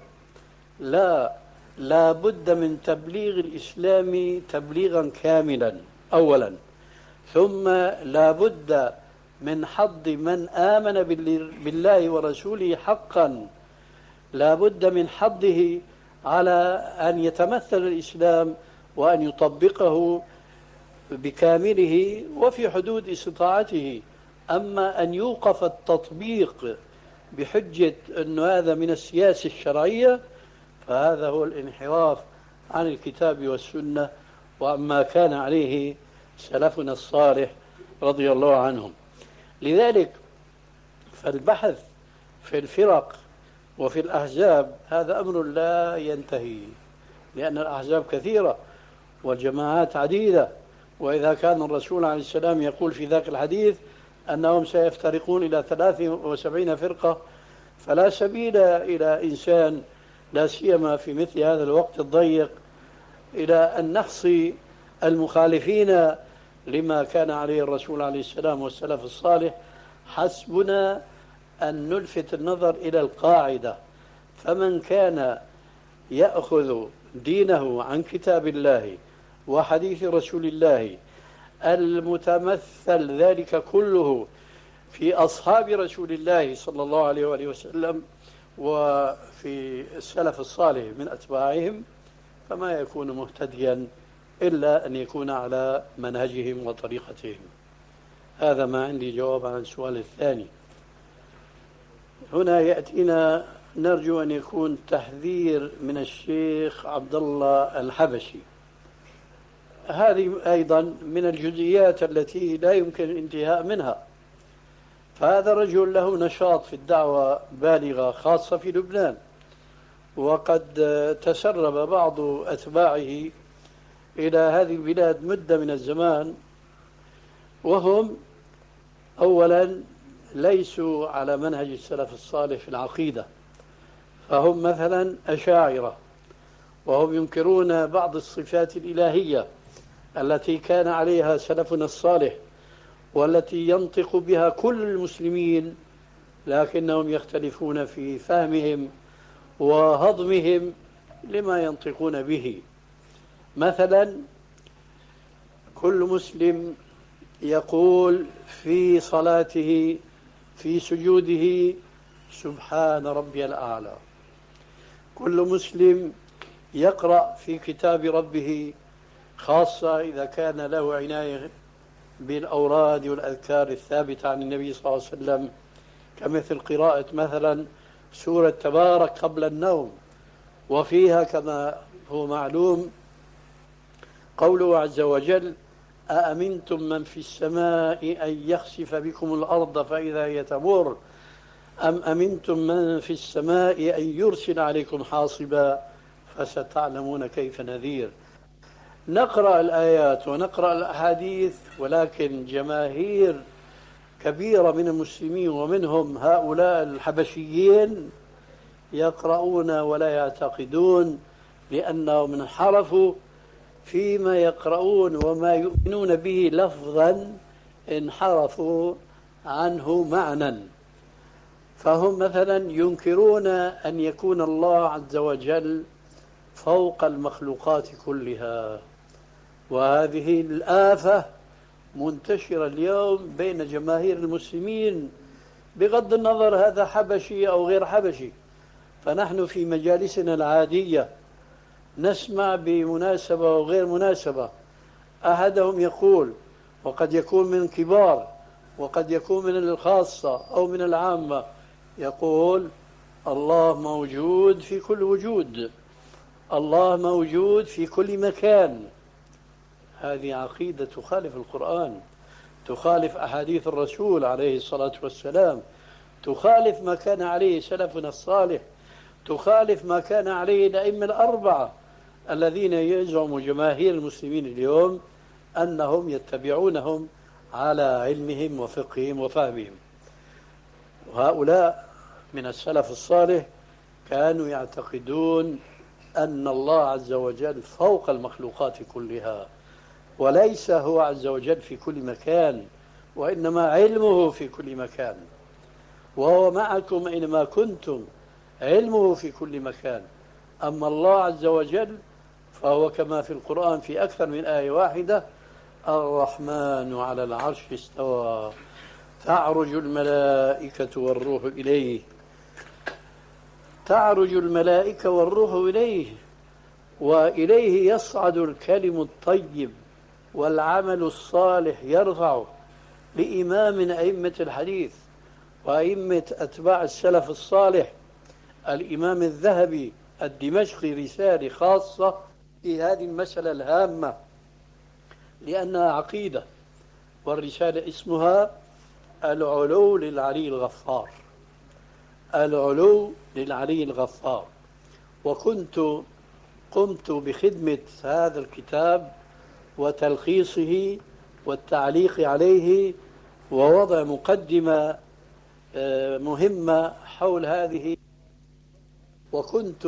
لا بد من تبليغ الإسلام تبليغا كاملا أولا، ثم لا بد من حض من آمن بالله ورسوله حقا، لا بد من حضه على أن يتمثل الإسلام وأن يطبقه بكامله وفي حدود استطاعته. أما أن يوقف التطبيق بحجة أن هذا من السياسة الشرعية فهذا هو الانحراف عن الكتاب والسنة وعما كان عليه سلفنا الصالح رضي الله عنهم. لذلك فالبحث في الفرق وفي الأحزاب هذا أمر لا ينتهي، لأن الأحزاب كثيرة والجماعات عديدة، وإذا كان الرسول عليه السلام يقول في ذاك الحديث أنهم سيفترقون إلى 73 فرقة، فلا سبيل إلى إنسان لا سيما في مثل هذا الوقت الضيق، إلى أن نحصي المخالفين لما كان عليه الرسول عليه السلام والسلف الصالح. حسبنا أن نلفت النظر إلى القاعدة: فمن كان يأخذ دينه عن كتاب الله وحديث رسول الله المتمثل ذلك كله في أصحاب رسول الله صلى الله عليه وآله وسلم وفي السلف الصالح من أتباعهم، فما يكون مهتديا إلا أن يكون على منهجهم وطريقتهم. هذا ما عندي جواب عن السؤال الثاني. هنا يأتينا، نرجو أن يكون تحذير من الشيخ عبد الله الحبشي. هذه أيضا من الجزئيات التي لا يمكن الانتهاء منها. فهذا رجل له نشاط في الدعوة بالغة، خاصة في لبنان، وقد تسرب بعض أتباعه إلى هذه البلاد مدة من الزمان، وهم أولا ليسوا على منهج السلف الصالح في العقيدة، فهم مثلا أشاعرة، وهم ينكرون بعض الصفات الإلهية التي كان عليها سلفنا الصالح والتي ينطق بها كل المسلمين، لكنهم يختلفون في فهمهم وهضمهم لما ينطقون به. مثلا كل مسلم يقول في صلاته في سجوده: سبحان ربي الأعلى. كل مسلم يقرأ في كتاب ربه، خاصة إذا كان له عناية بالأوراد والأذكار الثابتة عن النبي صلى الله عليه وسلم، كمثل قراءة مثلا سورة تبارك قبل النوم، وفيها كما هو معلوم قوله عز وجل: أأمنتم من في السماء أن يخسف بكم الأرض فإذا هي تمور أم أمنتم من في السماء أن يرسل عليكم حاصبا فستعلمون كيف نذير. نقرأ الآيات ونقرأ الأحاديث، ولكن جماهير كبيرة من المسلمين ومنهم هؤلاء الحبشيين يقرؤون ولا يعتقدون، لأنهم انحرفوا فيما يقرؤون وما يؤمنون به لفظا، انحرفوا عنه معنى. فهم مثلا ينكرون أن يكون الله عز وجل فوق المخلوقات كلها، وهذه الآفة منتشرة اليوم بين جماهير المسلمين، بغض النظر هذا حبشي أو غير حبشي. فنحن في مجالسنا العادية نسمع بمناسبة وغير مناسبة أحدهم يقول، وقد يكون من كبار وقد يكون من الخاصة أو من العامة، يقول: الله موجود في كل وجود، الله موجود في كل مكان. هذه عقيدة تخالف القرآن، تخالف أحاديث الرسول عليه الصلاة والسلام، تخالف ما كان عليه سلفنا الصالح، تخالف ما كان عليه الأئمة الأربعة الذين يزعم جماهير المسلمين اليوم أنهم يتبعونهم على علمهم وفقههم وفهمهم. وهؤلاء من السلف الصالح كانوا يعتقدون أن الله عز وجل فوق المخلوقات كلها، وليس هو عز وجل في كل مكان، وإنما علمه في كل مكان، وهو معكم أينما كنتم، علمه في كل مكان. أما الله عز وجل فهو كما في القرآن في أكثر من آية واحدة: الرحمن على العرش استوى تعرج الملائكة والروح إليه، تعرج الملائكة والروح إليه، وإليه يصعد الكلم الطيب والعمل الصالح يرفعه. لإمام من أئمة الحديث وأئمة أتباع السلف الصالح الإمام الذهبي الدمشقي رسالة خاصة في هذه المسألة الهامة لأنها عقيدة، والرسالة اسمها العلو للعلي الغفار، العلو للعلي الغفار. قمت بخدمة هذا الكتاب وتلخيصه والتعليق عليه ووضع مقدمة مهمة حول هذه وكنت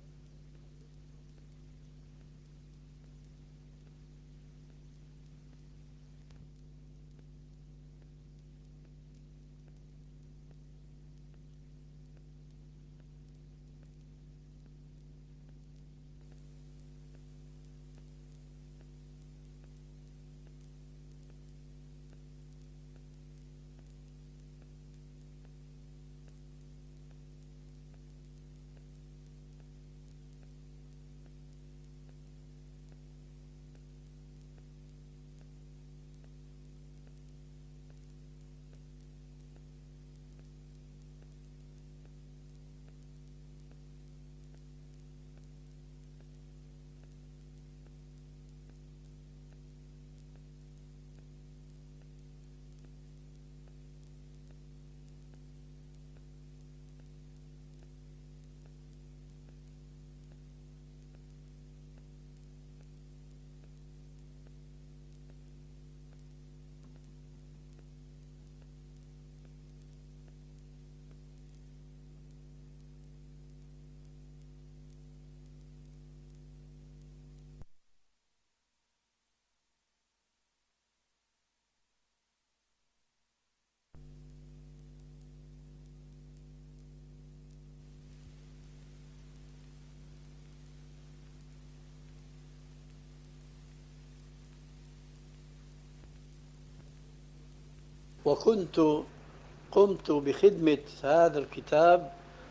وكنت قمت بخدمة هذا الكتاب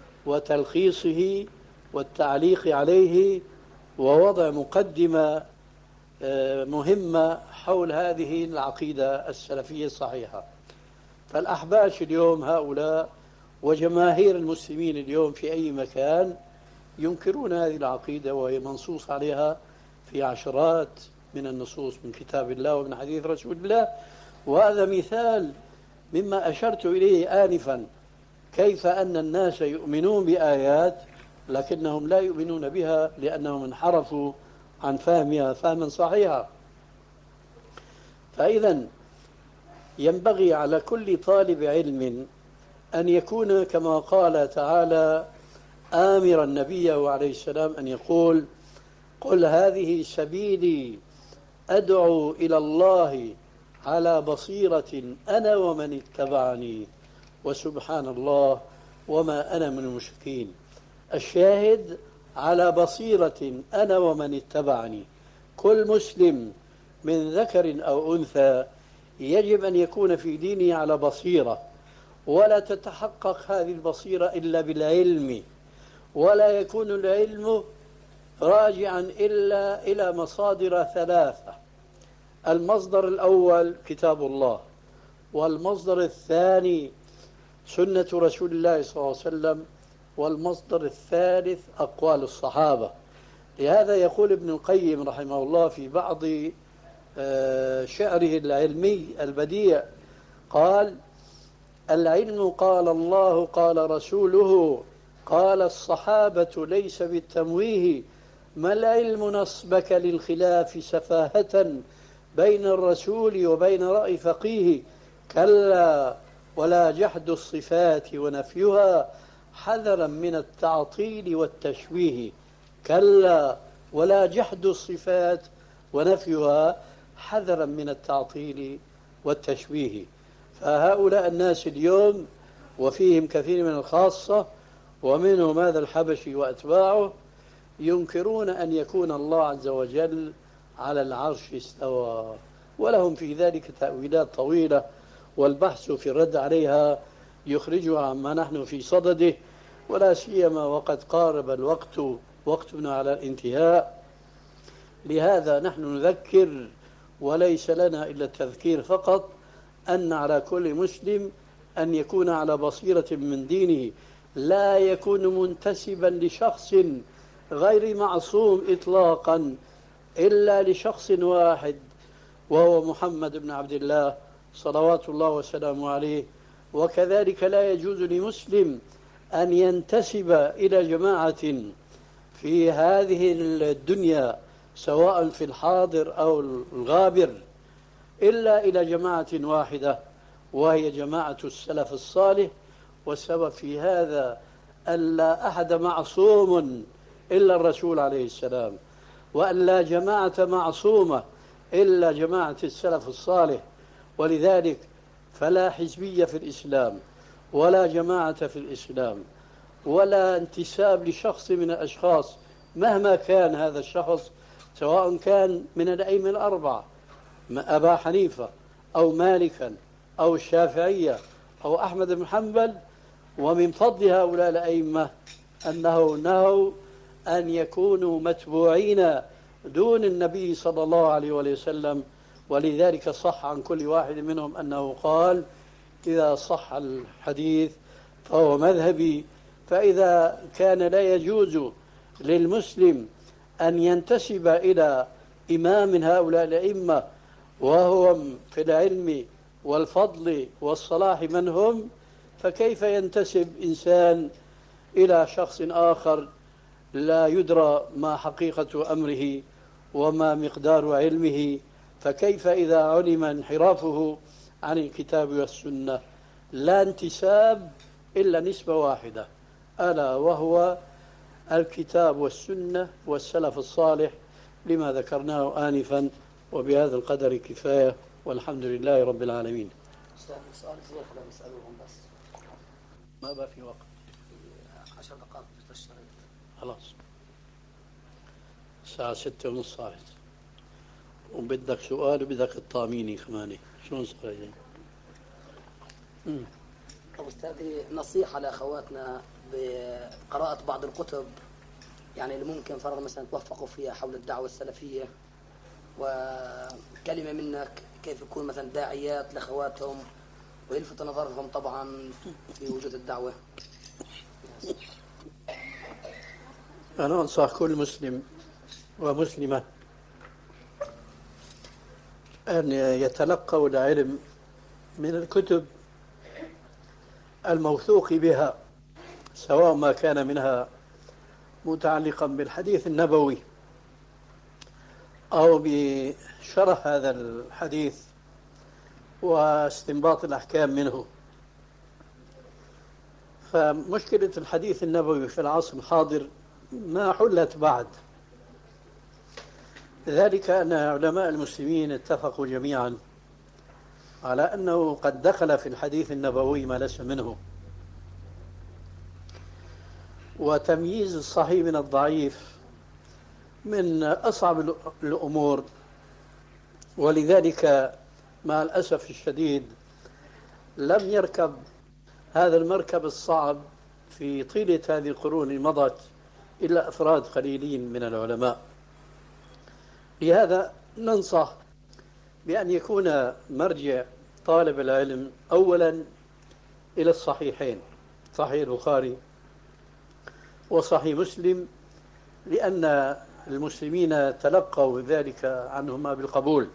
وتلخيصه والتعليق عليه ووضع مقدمة مهمة حول هذه العقيدة السلفية الصحيحة. فالأحباش اليوم هؤلاء وجماهير المسلمين اليوم في أي مكان ينكرون هذه العقيدة، وهي منصوص عليها في عشرات من النصوص من كتاب الله ومن حديث رسول الله. وهذا مثال مما أشرت إليه آنفا، كيف أن الناس يؤمنون بآيات لكنهم لا يؤمنون بها لأنهم انحرفوا عن فهمها فهما صحيحا. فإذا ينبغي على كل طالب علم أن يكون كما قال تعالى آمرا نبيه عليه السلام أن يقول: قل هذه سبيلي أدعو إلى الله على بصيرة أنا ومن اتبعني وسبحان الله وما أنا من المشركين. الشاهد على بصيرة أنا ومن اتبعني. كل مسلم من ذكر أو أنثى يجب أن يكون في دينه على بصيرة، ولا تتحقق هذه البصيرة إلا بالعلم، ولا يكون العلم راجعا إلا إلى مصادر ثلاثة: المصدر الأول كتاب الله، والمصدر الثاني سنة رسول الله صلى الله عليه وسلم، والمصدر الثالث أقوال الصحابة. لهذا يقول ابن القيم رحمه الله في بعض شعره العلمي البديع، قال: العلم قال الله قال رسوله قال الصحابة ليس بالتمويه، ما العلم نصبك للخلاف سفاهة بين الرسول وبين رأي فقيه، كلا ولا جحد الصفات ونفيها حذرا من التعطيل والتشويه. كلا ولا جحد الصفات ونفيها حذرا من التعطيل والتشويه. فهؤلاء الناس اليوم وفيهم كثير من الخاصة ومنهم هذا الحبشي وأتباعه ينكرون أن يكون الله عز وجل على العرش استوى، ولهم في ذلك تأويلات طويلة، والبحث في الرد عليها يخرجها عما نحن في صدده، ولا سيما وقد قارب الوقت وقتنا على الانتهاء. لهذا نحن نذكر وليس لنا إلا التذكير فقط، أن على كل مسلم أن يكون على بصيرة من دينه، لا يكون منتسبا لشخص غير معصوم إطلاقا إلا لشخص واحد وهو محمد بن عبد الله صلوات الله وسلامه عليه. وكذلك لا يجوز لمسلم أن ينتسب إلى جماعة في هذه الدنيا سواء في الحاضر أو الغابر إلا إلى جماعة واحدة وهي جماعة السلف الصالح. والسبب في هذا أن لا أحد معصوم إلا الرسول عليه السلام، وأن لا جماعة معصومة إلا جماعة السلف الصالح. ولذلك فلا حزبية في الإسلام، ولا جماعة في الإسلام، ولا انتساب لشخص من الأشخاص مهما كان هذا الشخص، سواء كان من الأئمة الأربعة أبا حنيفة أو مالكا أو الشافعية أو أحمد بن حنبل. ومن فضل هؤلاء الأئمة أنه نهوا أن يكونوا متبوعين دون النبي صلى الله عليه وسلم. ولذلك صح عن كل واحد منهم أنه قال: إذا صح الحديث فهو مذهبي. فإذا كان لا يجوز للمسلم أن ينتسب إلى إمام من هؤلاء الأئمة وهو في العلم والفضل والصلاح من هم، فكيف ينتسب إنسان إلى شخص آخر لا يدرى ما حقيقة أمره وما مقدار علمه؟ فكيف إذا علم انحرافه عن الكتاب والسنة؟ لا انتساب إلا نسبة واحدة، ألا وهو الكتاب والسنة والسلف الصالح لما ذكرناه آنفا. وبهذا القدر كفاية، والحمد لله رب العالمين. أستاذ سؤال صغير خلينا نسألهم بس. ما بقى في وقت؟ 10 دقائق تشتغل. خلاص الساعة 6:30 صارت، وبدك سؤال وبدك الطاميني كمان. شلون صار هيك؟ طب أستاذي، نصيحة لأخواتنا بقراءة بعض الكتب يعني اللي ممكن فرض مثلا توفقوا فيها حول الدعوة السلفية، وكلمة منك كيف يكون مثلا داعيات لأخواتهم ويلفت نظرهم طبعا في وجود الدعوة. أنا أنصح كل مسلم ومسلمة أن يتلقوا العلم من الكتب الموثوق بها، سواء ما كان منها متعلقا بالحديث النبوي أو بشرح هذا الحديث واستنباط الأحكام منه. فمشكلة الحديث النبوي في العصر الحاضر ما حلت بعد، ذلك أن علماء المسلمين اتفقوا جميعا على أنه قد دخل في الحديث النبوي ما ليس منه، وتمييز الصحيح من الضعيف من أصعب الأمور. ولذلك مع الأسف الشديد لم يركب هذا المركب الصعب في طيلة هذه القرون مضت إلا أفراد قليلين من العلماء. لهذا ننصح بأن يكون مرجع طالب العلم أولا إلى الصحيحين، صحيح البخاري وصحيح مسلم، لأن المسلمين تلقوا ذلك عنهما بالقبول،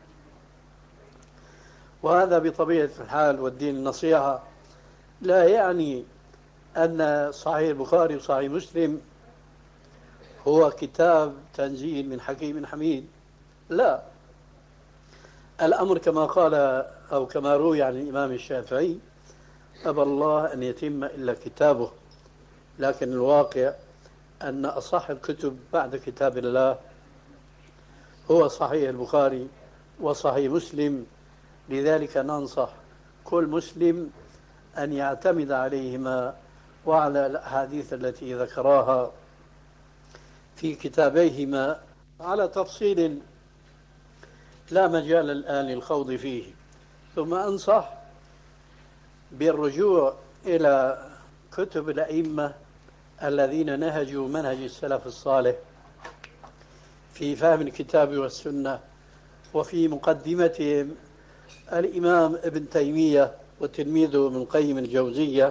وهذا بطبيعة الحال والدين النصيحة. لا يعني أن صحيح البخاري وصحيح مسلم هو كتاب تنزيل من حكيم حميد، لا. الأمر كما قال أو كما روي عن الإمام الشافعي: أبى الله أن يتم إلا كتابه. لكن الواقع أن أصح الكتب بعد كتاب الله هو صحيح البخاري وصحيح مسلم. لذلك ننصح كل مسلم أن يعتمد عليهما وعلى الأحاديث التي ذكراها في كتابيهما على تفصيل لا مجال الآن للخوض فيه. ثم أنصح بالرجوع إلى كتب الأئمة الذين نهجوا منهج السلف الصالح في فهم الكتاب والسنة، وفي مقدمتهم الإمام ابن تيمية وتلميذه ابن القيم الجوزية،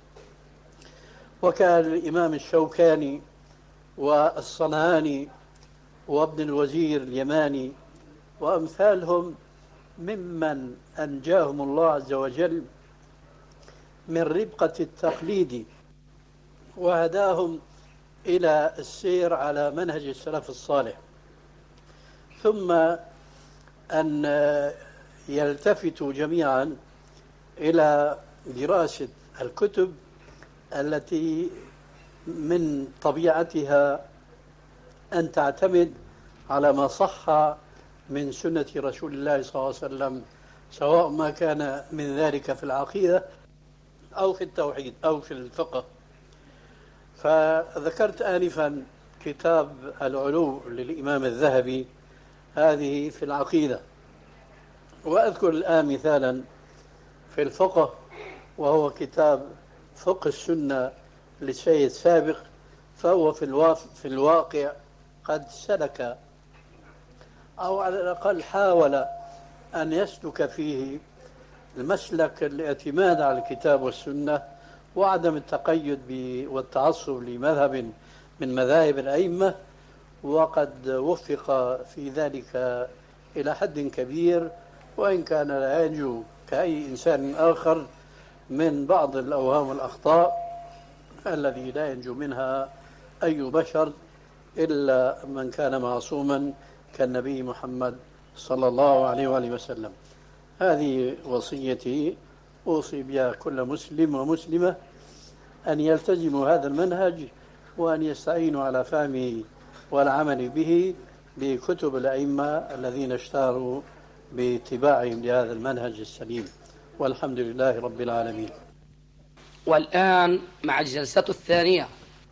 وكان الإمام الشوكاني والصنعاني وابن الوزير اليماني وأمثالهم ممن أنجاهم الله عز وجل من ربقة التقليد وهداهم إلى السير على منهج السلف الصالح. ثم أن يلتفتوا جميعا إلى دراسة الكتب التي من طبيعتها أن تعتمد على ما صح من سنة رسول الله صلى الله عليه وسلم، سواء ما كان من ذلك في العقيدة أو في التوحيد أو في الفقه. فذكرت آنفا كتاب العلو للإمام الذهبي، هذه في العقيدة، وأذكر الآن مثالا في الفقه، وهو كتاب فقه السنة للسيد سابق، فهو في الواقع قد سلك أو على الأقل حاول أن يسلك فيه المسلك الاعتماد على الكتاب والسنة وعدم التقيد والتعصب لمذهب من مذاهب الأئمة، وقد وفق في ذلك إلى حد كبير، وإن كان لا ينجو كأي إنسان آخر من بعض الأوهام والأخطاء الذي لا ينجو منها أي بشر إلا من كان معصوما كالنبي محمد صلى الله عليه وآله وسلم. هذه وصيتي أوصي بها كل مسلم ومسلمة، أن يلتزموا هذا المنهج وأن يستعينوا على فهمه والعمل به بكتب الأئمة الذين اشتهروا باتباعهم لهذا المنهج السليم، والحمد لله رب العالمين. والآن مع الجلسة الثانية.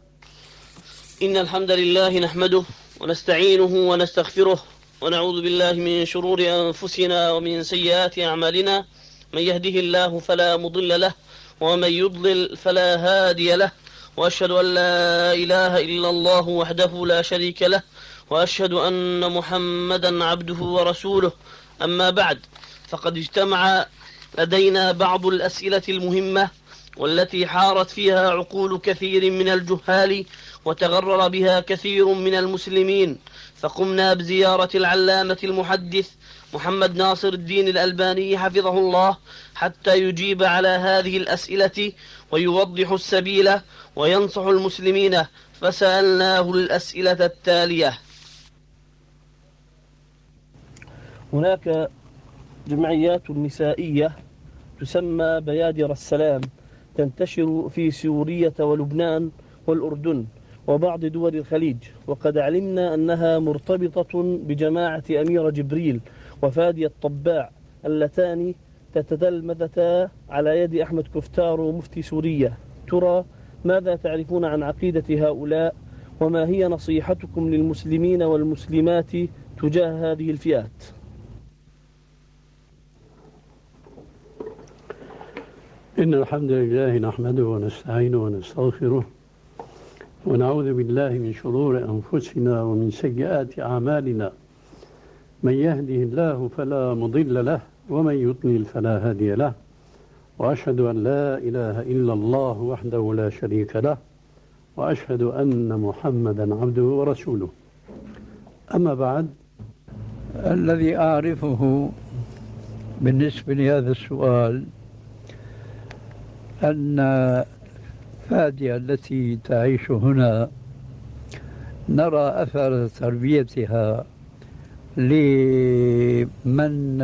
إن الحمد لله نحمده ونستعينه ونستغفره ونعوذ بالله من شرور أنفسنا ومن سيئات أعمالنا، من يهده الله فلا مضل له ومن يضلل فلا هادي له، وأشهد أن لا إله إلا الله وحده لا شريك له، وأشهد أن محمدا عبده ورسوله. أما بعد، فقد اجتمع لدينا بعض الأسئلة المهمة والتي حارت فيها عقول كثير من الجهال وتغرر بها كثير من المسلمين، فقمنا بزيارة العلامة المحدث محمد ناصر الدين الألباني حفظه الله حتى يجيب على هذه الأسئلة ويوضح السبيل وينصح المسلمين، فسألناه الأسئلة التالية. هناك جمعيات نسائية تسمى بيادر السلام تنتشر في سوريا ولبنان والأردن وبعض دول الخليج، وقد علمنا أنها مرتبطة بجماعة أمير جبريل وفادي الطباع اللتان تتتلمذتا على يد أحمد كفتار مفتي سوريا. ترى ماذا تعرفون عن عقيدة هؤلاء، وما هي نصيحتكم للمسلمين والمسلمات تجاه هذه الفئات؟ إن الحمد لله نحمده ونستعينه ونستغفره ونعوذ بالله من شرور أنفسنا ومن سيئات أعمالنا، من يهده الله فلا مضل له ومن يضلل فلا هادي له، وأشهد أن لا إله إلا الله وحده لا شريك له، وأشهد أن محمدا عبده ورسوله. أما بعد، الذي أعرفه بالنسبة لهذا السؤال أن فادية التي تعيش هنا نرى أثر تربيتها لمن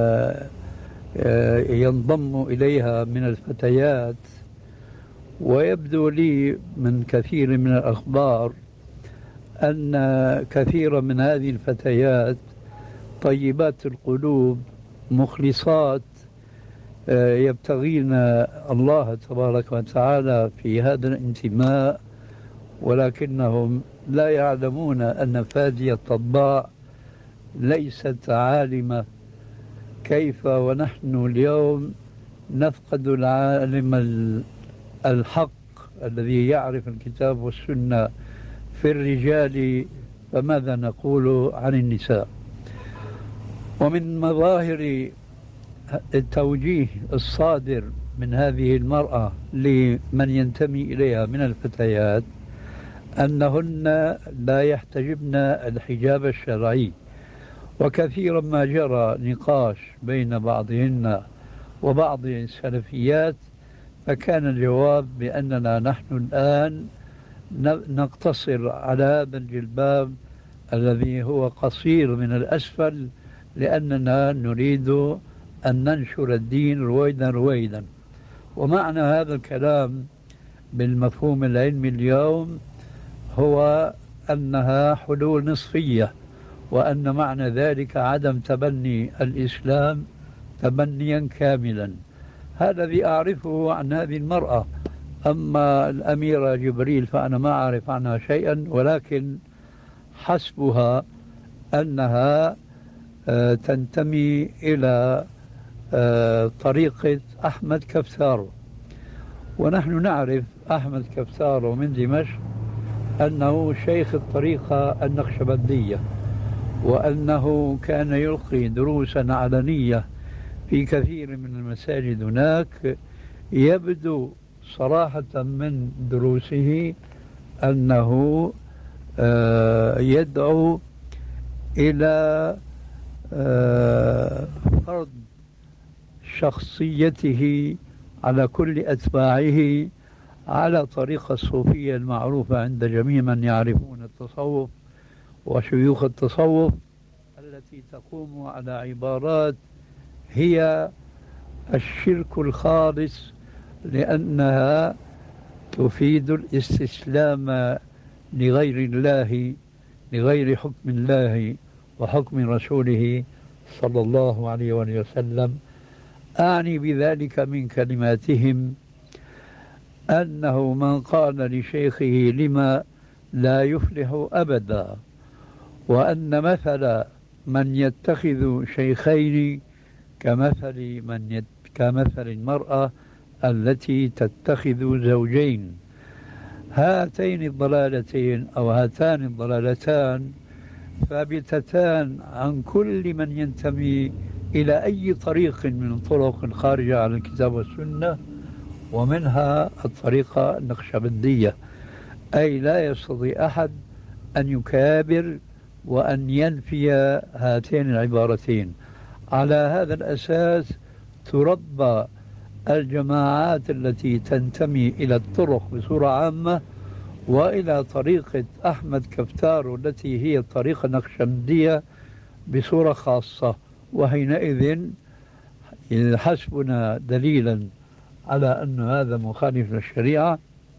ينضم إليها من الفتيات، ويبدو لي من كثير من الأخبار أن كثير من هذه الفتيات طيبات القلوب مخلصات يبتغين الله تبارك وتعالى في هذا الانتماء، ولكنهم لا يعلمون أن فادي الطباع ليست عالمة. كيف ونحن اليوم نفقد العالم الحق الذي يعرف الكتاب والسنة في الرجال، فماذا نقول عن النساء؟ ومن مظاهر التوجيه الصادر من هذه المرأة لمن ينتمي إليها من الفتيات أنهن لا يحتجبن الحجاب الشرعي، وكثيرا ما جرى نقاش بين بعضهن وبعض السلفيات، فكان الجواب بأننا نحن الآن نقتصر على هذا الجلباب الذي هو قصير من الأسفل، لأننا نريد أن ننشر الدين رويدا رويدا. ومعنى هذا الكلام بالمفهوم العلمي اليوم هو أنها حلول نصفية، وأن معنى ذلك عدم تبني الإسلام تبنيا كاملا. هذا الذي أعرفه عن هذه المرأة. أما الأميرة جبريل فأنا ما أعرف عنها شيئا، ولكن حسبها أنها تنتمي إلى طريقة أحمد كفتارو، ونحن نعرف أحمد كفتارو من دمشق أنه شيخ الطريقة النقشبندية، وأنه كان يلقي دروسا علنية في كثير من المساجد هناك. يبدو صراحة من دروسه أنه يدعو إلى فرض شخصيته على كل أتباعه على طريقة الصوفية المعروفة عند جميع من يعرفون التصوف وشيوخ التصوف، التي تقوم على عبارات هي الشرك الخالص، لأنها تفيد الاستسلام لغير الله، لغير حكم الله وحكم رسوله صلى الله عليه وسلم. أعني بذلك من كلماتهم أنه من قال لشيخه لما لا يفلح أبدا، وأن مثل من يتخذ شيخين كمثل المرأة التي تتخذ زوجين. هاتين الضلالتين أو هاتان الضلالتان ثابتتان عن كل من ينتمي إلى أي طريق من الطرق الخارجة عن الكتاب والسنة، ومنها الطريقة النقشبندية. أي لا يستطيع أحد أن يكابر وأن ينفي هاتين العبارتين. على هذا الأساس تربى الجماعات التي تنتمي إلى الطرق بصورة عامة وإلى طريقة أحمد كفتارو التي هي الطريقة النقشبندية بصورة خاصة. وحينئذ حسبنا دليلا على أن هذا مخالف للشريعة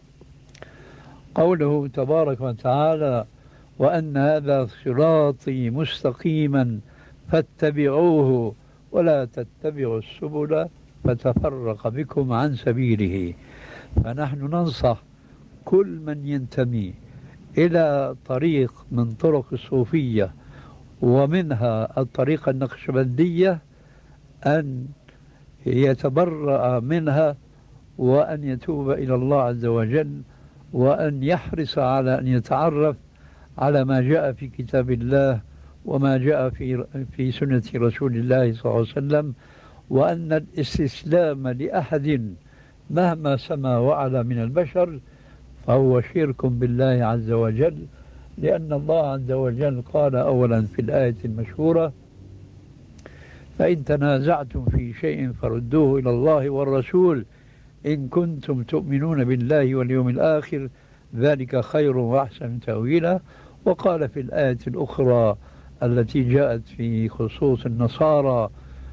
قوله تبارك وتعالى: وأن هذا صراطي مستقيما فاتبعوه ولا تتبعوا السبل فتفرق بكم عن سبيله. فنحن ننصح كل من ينتمي إلى طريق من طرق الصوفية ومنها الطريقة النقشبندية أن يتبرأ منها وأن يتوب إلى الله عز وجل، وأن يحرص على أن يتعرف على ما جاء في كتاب الله وما جاء في سنة رسول الله صلى الله عليه وسلم، وأن الاستسلام لأحد مهما سما وعلى من البشر فهو شرك بالله عز وجل، لأن الله عز وجل قال أولا في الآية المشهورة: فإن تنازعتم في شيء فردوه إلى الله والرسول إن كنتم تؤمنون بالله واليوم الآخر ذلك خير وأحسن تأويلا. وقال في الآية الأخرى التي جاءت في خصوص النصارى: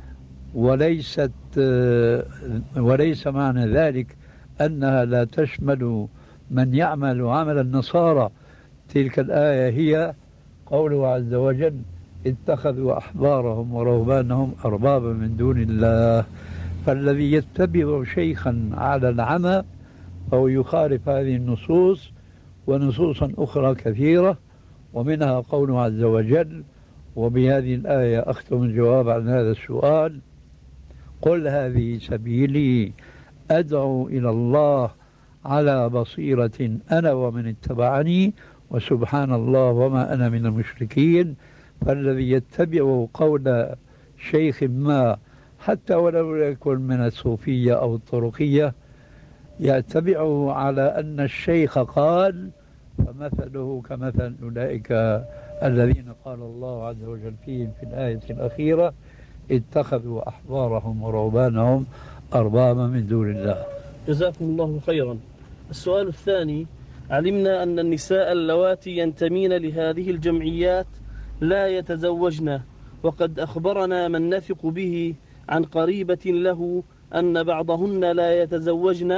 وليس معنى ذلك أنها لا تشمل من يعمل عمل النصارى. تلك الآية هي قوله عز وجل: اتخذوا أحبارهم ورهبانهم أربابا من دون الله. فالذي يتبع شيخا على العمى فهو يخالف هذه النصوص ونصوصا أخرى كثيرة، ومنها قوله عز وجل، وبهذه الآية أختم الجواب عن هذا السؤال: قل هذه سبيلي أدعو إلى الله على بصيرة أنا ومن اتبعني وسبحان الله وما أنا من المشركين. فالذي يتبع قول شيخ ما حتى ولو يكن من الصوفية أو الطرقية يتبعه على أن الشيخ قال، فمثله كمثل أولئك الذين قال الله عز وجل فيهم في الآية الأخيرة: اتخذوا أحبارهم ورهبانهم أربابا من دون الله. جزاكم الله خيرا. السؤال الثاني: علمنا أن النساء اللواتي ينتمين لهذه الجمعيات لا يتزوجن، وقد أخبرنا من نثق به عن قريبة له أن بعضهن لا يتزوجن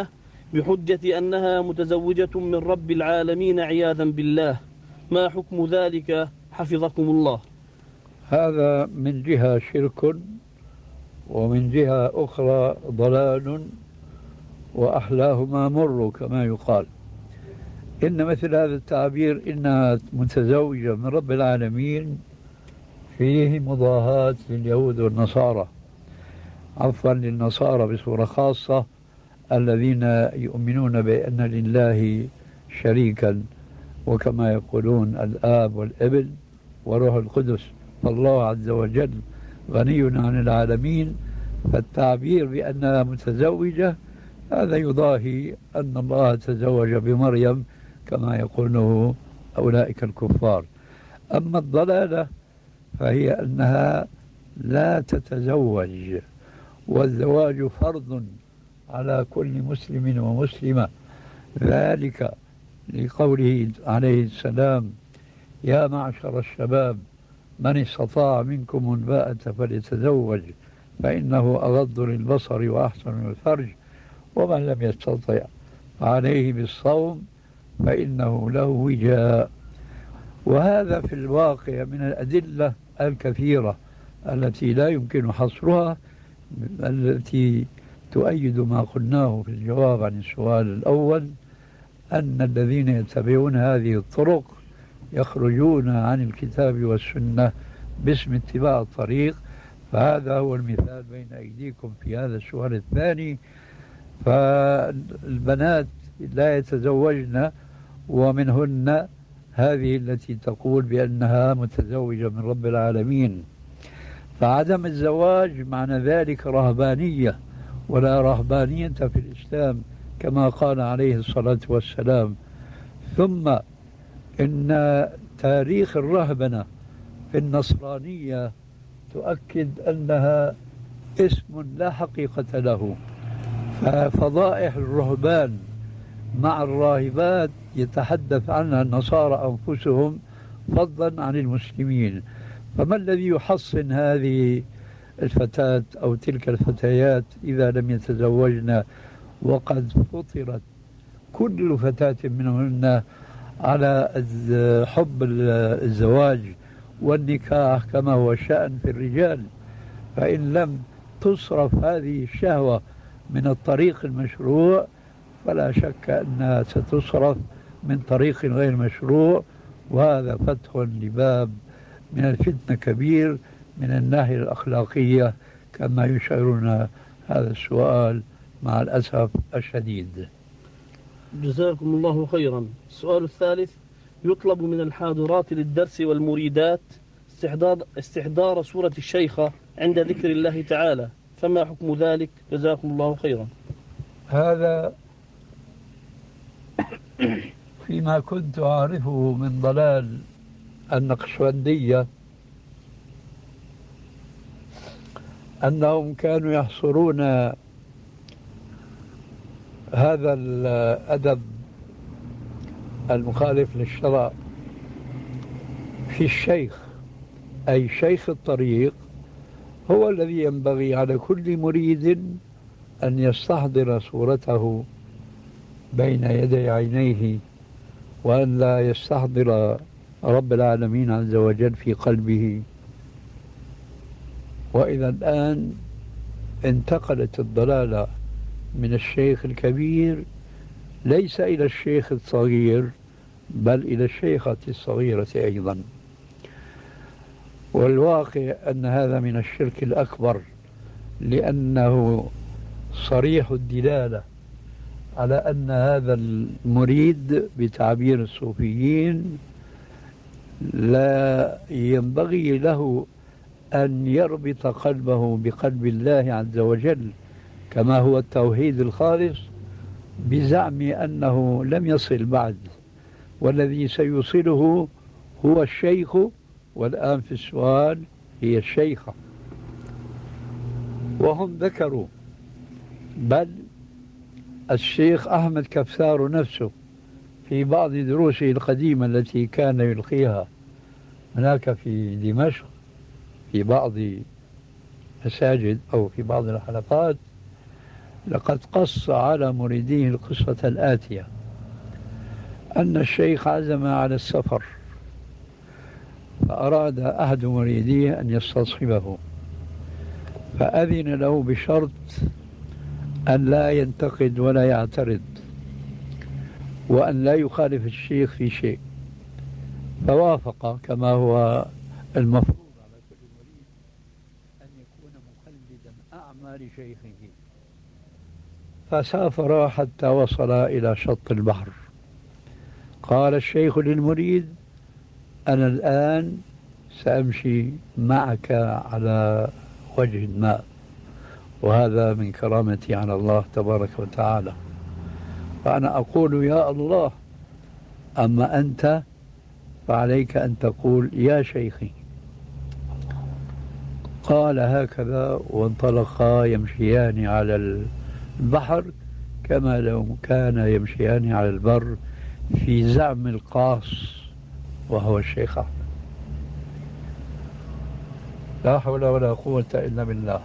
بحجة أنها متزوجة من رب العالمين عياذا بالله، ما حكم ذلك حفظكم الله؟ هذا من جهة شرك، ومن جهة أخرى ضلال، وأحلاهما مر كما يقال. إن مثل هذا التعبير إنها متزوجة من رب العالمين فيه مضاهاة لليهود والنصارى، عفوا للنصارى بصورة خاصة، الذين يؤمنون بأن لله شريكا، وكما يقولون الآب والابن وروح القدس، فالله عز وجل غني عن العالمين. فالتعبير بأنها متزوجة هذا يضاهي أن الله تزوج بمريم كما يقوله أولئك الكفار. أما الضلالة فهي أنها لا تتزوج، والزواج فرض على كل مسلم ومسلمة، ذلك لقوله عليه السلام: يا معشر الشباب من استطاع منكم الباءة فليتزوج فإنه أغض للبصر وأحسن للفرج، ومن لم يستطع فعليه بالصوم فإنه له وجاء. وهذا في الواقع من الأدلة الكثيرة التي لا يمكن حصرها، التي تؤيد ما قلناه في الجواب عن السؤال الأول، أن الذين يتبعون هذه الطرق يخرجون عن الكتاب والسنة باسم اتباع الطريق. فهذا هو المثال بين أيديكم في هذا السؤال الثاني. فالبنات لا يتزوجن، ومنهن هذه التي تقول بأنها متزوجة من رب العالمين. فعدم الزواج معنى ذلك رهبانية، ولا رهبانية في الإسلام كما قال عليه الصلاة والسلام. ثم إن تاريخ الرهبنة في النصرانية تؤكد أنها اسم لا حقيقة له. ففضائح الرهبان مع الراهبات يتحدث عنها النصارى أنفسهم فضلا عن المسلمين. فما الذي يحصن هذه الفتاة أو تلك الفتيات إذا لم يتزوجن، وقد فطرت كل فتاة منهن على حب الزواج والنكاح كما هو شأن في الرجال؟ فإن لم تصرف هذه الشهوة من الطريق المشروع فلا شك أنها ستصرف من طريق غير مشروع، وهذا فتح لباب من الفتنة كبير من الناحية الأخلاقية كما يشعرنا هذا السؤال مع الأسف الشديد. جزاكم الله خيرا. السؤال الثالث: يطلب من الحاضرات للدرس والمريدات استحضار سورة الشيخة عند ذكر الله تعالى، فما حكم ذلك؟ جزاكم الله خيرا. هذا فيما كنت أعرفه من ضلال النقشبندية، أنهم كانوا يحصرون هذا الأدب المخالف للشرع في الشيخ، أي شيخ الطريق هو الذي ينبغي على كل مريد أن يستحضر صورته بين يدي عينيه، وأن لا يستحضر رب العالمين عز وجل في قلبه. وإذا الآن انتقلت الضلالة من الشيخ الكبير ليس إلى الشيخ الصغير، بل إلى الشيخة الصغيرة أيضا. والواقع أن هذا من الشرك الأكبر، لأنه صريح الدلالة على أن هذا المريد بتعبير الصوفيين لا ينبغي له أن يربط قلبه بقلب الله عز وجل كما هو التوحيد الخالص، بزعم أنه لم يصل بعد، والذي سيوصله هو الشيخ. والآن في السؤال هي الشيخة. وهم ذكروا، بل الشيخ أحمد كفثار نفسه في بعض دروسه القديمة التي كان يلقيها هناك في دمشق في بعض مساجد أو في بعض الحلقات، لقد قص على مريديه القصة الآتية: أن الشيخ عزم على السفر، فأراد أحد مريديه أن يستصحبه، فأذن له بشرط أن لا ينتقد ولا يعترض، وأن لا يخالف الشيخ في شيء، فوافق كما هو المفروض على كل مريد أن يكون مقلدا أعمى لشيخه. فسافر حتى وصل إلى شط البحر. قال الشيخ للمريد: أنا الآن سأمشي معك على وجه الماء، وهذا من كرامتي على الله تبارك وتعالى، فأنا أقول يا الله، أما أنت فعليك أن تقول يا شيخي. قال هكذا، وانطلقا يمشيان على البحر كما لو كان يمشيان على البر في زعم القاص وهو الشيخ أحمد. لا حول ولا قوة إلا بالله.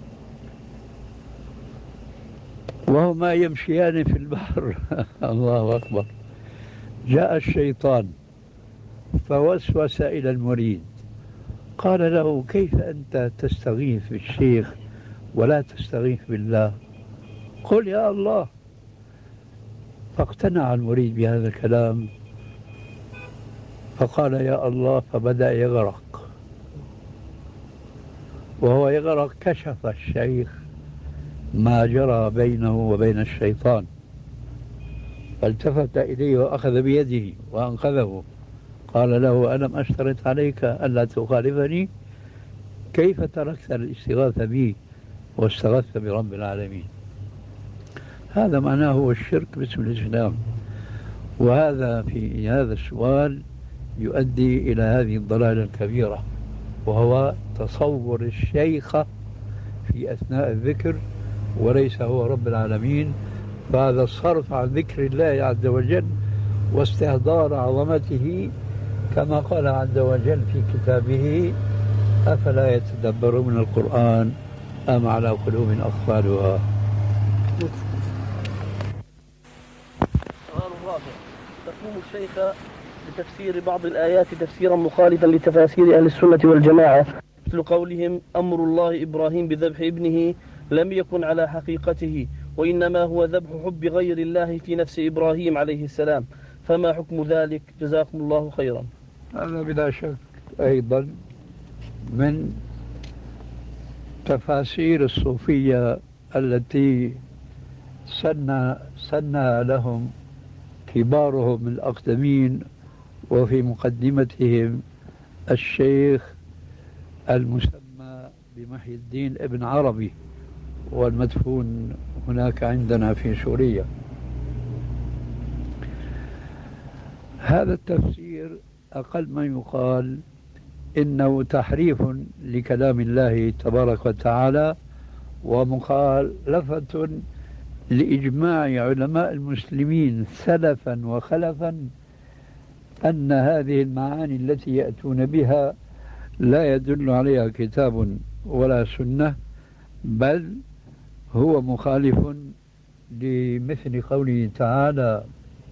وهما يمشيان في البحر الله أكبر، جاء الشيطان فوسوس إلى المريد، قال له: كيف أنت تستغيث بالشيخ ولا تستغيث بالله؟ قل يا الله. فاقتنع المريد بهذا الكلام فقال يا الله، فبدأ يغرق، وهو يغرق كشف الشيخ ما جرى بينه وبين الشيطان، فالتفت إليه وأخذ بيده وأنقذه. قال له: ألم أشترط عليك ألا تخالفني؟ كيف تركت الاستغاثة بي واستغثت برب العالمين؟ هذا معناه هو الشرك باسم الإسلام. وهذا في هذا السؤال يؤدي إلى هذه الضلالة الكبيرة، وهو تصور الشيخ في أثناء الذكر وليس هو رب العالمين، فهذا الصرف عن ذكر الله عز وجل واستهدار عظمته، كما قال عز وجل في كتابه: أفلا يتدبرون القرآن أم على قلوب أقفالها. السؤال الرابع: تقوم الشيخ بتفسير بعض الآيات تفسيرا مخالفا لتفاسير أهل السنة والجماعة، مثل قولهم: أمر الله إبراهيم بذبح ابنه لم يكن على حقيقته، وإنما هو ذبح حب غير الله في نفس إبراهيم عليه السلام، فما حكم ذلك؟ جزاكم الله خيرا. هذا بلا شك أيضا من تفاسير الصوفية التي سنى لهم كبارهم الأقدمين، وفي مقدمتهم الشيخ المسمى بمحي الدين ابن عربي، والمدفون هناك عندنا في سوريا. هذا التفسير أقل ما يقال إنه تحريف لكلام الله تبارك وتعالى، ومخالفة لإجماع علماء المسلمين سلفا وخلفا أن هذه المعاني التي يأتون بها لا يدل عليها كتاب ولا سنة، بل هو مخالف لمثل قوله تعالى: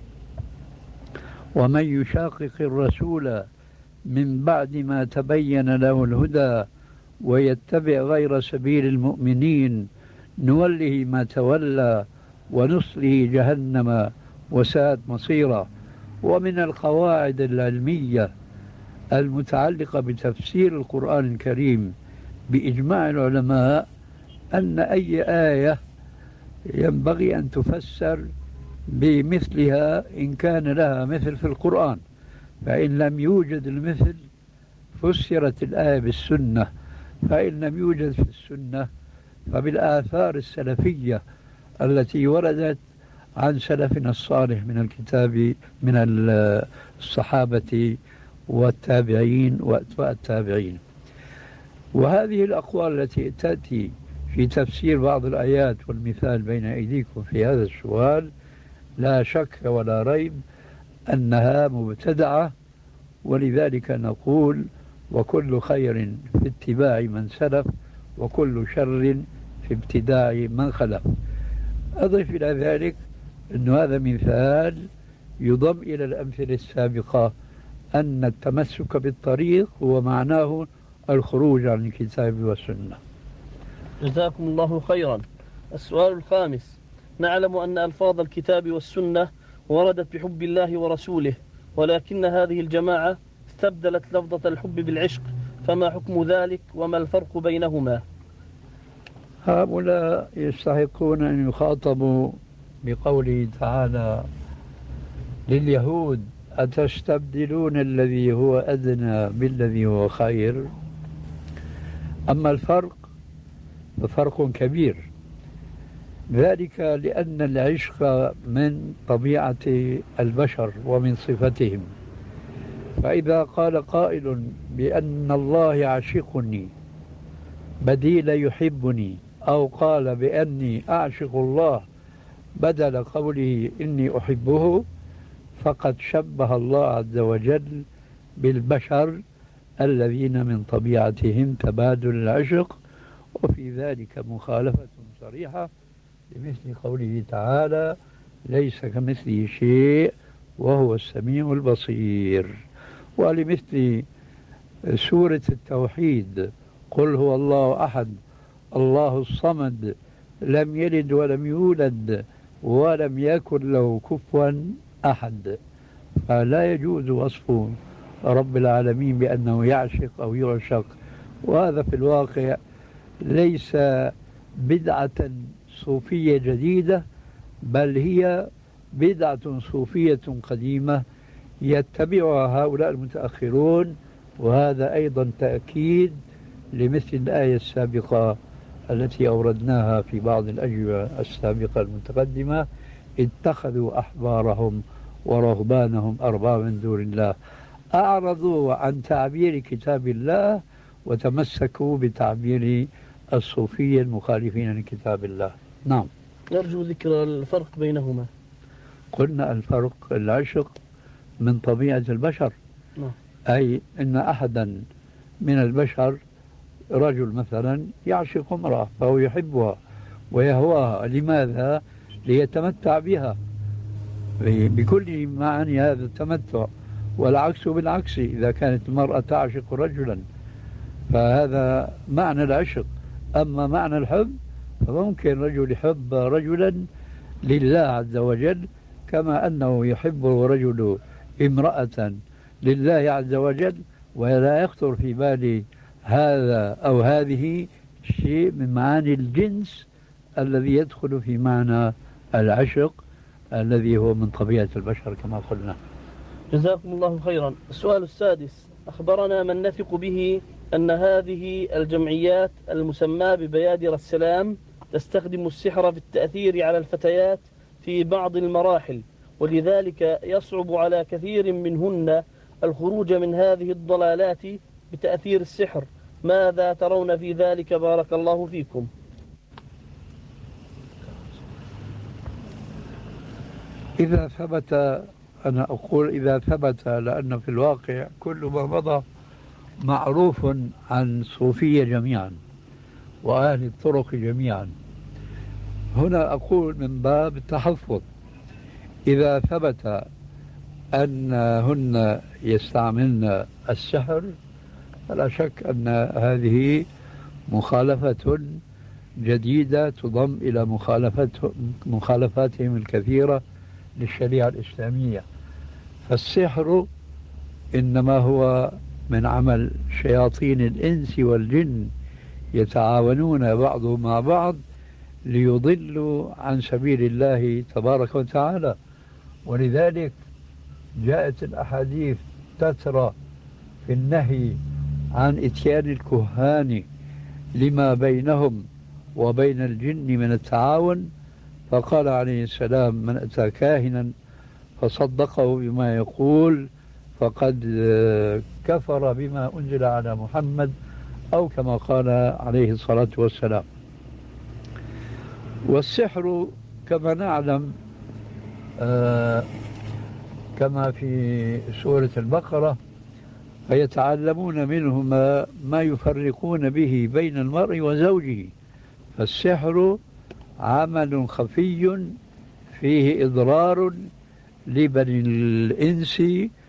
ومن يشاقق الرسول من بعد ما تبين له الهدى ويتبع غير سبيل المؤمنين نوله ما تولى ونصله جهنم وساءت مصيرا. ومن القواعد العلمية المتعلقة بتفسير القرآن الكريم بإجماع العلماء أن أي آية ينبغي أن تفسر بمثلها إن كان لها مثل في القرآن، فإن لم يوجد المثل فسرت الآية بالسنة، فإن لم يوجد في السنة فبالآثار السلفية التي وردت عن سلفنا الصالح من الكتاب من الصحابة والتابعين وأتباع التابعين. وهذه الأقوال التي تأتي في تفسير بعض الآيات والمثال بين أيديكم في هذا السؤال لا شك ولا ريب أنها مبتدعة، ولذلك نقول: وكل خير في اتباع من سلف، وكل شر في ابتداع من خلف. أضف إلى ذلك أن هذا مثال يضم إلى الأمثلة السابقة أن التمسك بالطريق هو معناه الخروج عن الكتاب والسنة. جزاكم الله خيرا. السؤال الخامس: نعلم أن ألفاظ الكتاب والسنة وردت بحب الله ورسوله، ولكن هذه الجماعة استبدلت لفظة الحب بالعشق، فما حكم ذلك وما الفرق بينهما؟ هؤلاء يستحقون أن يخاطبوا بقوله تعالى لليهود: أتستبدلون الذي هو أدنى بالذي هو خير؟ أما الفرق ففرق كبير، ذلك لأن العشق من طبيعة البشر ومن صفتهم. فإذا قال قائل بأن الله يعشقني بديل يحبني، أو قال بأني أعشق الله بدل قوله إني أحبه، فقد شبه الله عز وجل بالبشر الذين من طبيعتهم تبادل العشق، وفي ذلك مخالفة صريحة لمثل قوله تعالى: ليس كمثله شيء وهو السميع البصير. ولمثل سورة التوحيد: قل هو الله أحد الله الصمد لم يلد ولم يولد ولم يكن له كفوا أحد. فلا يجوز وصف رب العالمين بأنه يعشق أو يعشق، وهذا في الواقع ليس بدعة صوفية جديدة، بل هي بدعة صوفية قديمة يتبعها هؤلاء المتأخرون، وهذا أيضا تأكيد لمثل الآية السابقة التي أوردناها في بعض الأجوبة السابقة المتقدمة: اتخذوا أحبارهم ورهبانهم أربابا من دون الله، أعرضوا عن تعبير كتاب الله وتمسكوا بتعبير الصوفية المخالفين لكتاب الله. نعم. نرجو ذكر الفرق بينهما. قلنا الفرق العشق من طبيعة البشر. نعم. أي أن أحدا من البشر، رجل مثلا يعشق امرأة فهو يحبها ويهواها، لماذا؟ ليتمتع بها بكل معاني هذا التمتع، والعكس بالعكس إذا كانت المرأة تعشق رجلا، فهذا معنى العشق. أما معنى الحب فممكن رجل يحب رجلا لله عز وجل، كما أنه يحب رجل امرأة لله عز وجل، ولا يخطر في بال هذا أو هذه شيء من معاني الجنس الذي يدخل في معنى العشق الذي هو من طبيعة البشر كما قلنا. جزاكم الله خيرا. السؤال السادس: أخبرنا من نثق به أن هذه الجمعيات المسماة ببيادر السلام تستخدم السحر في التأثير على الفتيات في بعض المراحل، ولذلك يصعب على كثير منهن الخروج من هذه الضلالات بتأثير السحر. ماذا ترون في ذلك بارك الله فيكم؟ إذا ثبت، أنا أقول إذا ثبت، لأن في الواقع كل ما مضى معروف عن صوفية جميعا وأهل الطرق جميعا. هنا أقول من باب التحفظ، إذا ثبت أنهن يستعملن السحر فلا شك أن هذه مخالفة جديدة تضم إلى مخالفاتهم الكثيرة للشريعة الإسلامية. فالسحر إنما هو من عمل شياطين الإنس والجن يتعاونون بعضهم مع بعض ليضلوا عن سبيل الله تبارك وتعالى. ولذلك جاءت الأحاديث تترى في النهي عن إتيان الكهان لما بينهم وبين الجن من التعاون، فقال عليه السلام: من أتى كاهنا فصدقه بما يقول فقد كفر بما أنزل على محمد، أو كما قال عليه الصلاة والسلام. والسحر كما نعلم كما في سورة البقرة: فيتعلمون منهما ما يفرقون به بين المرء وزوجه. فالسحر عمل خفي فيه إضرار لبني الإنس،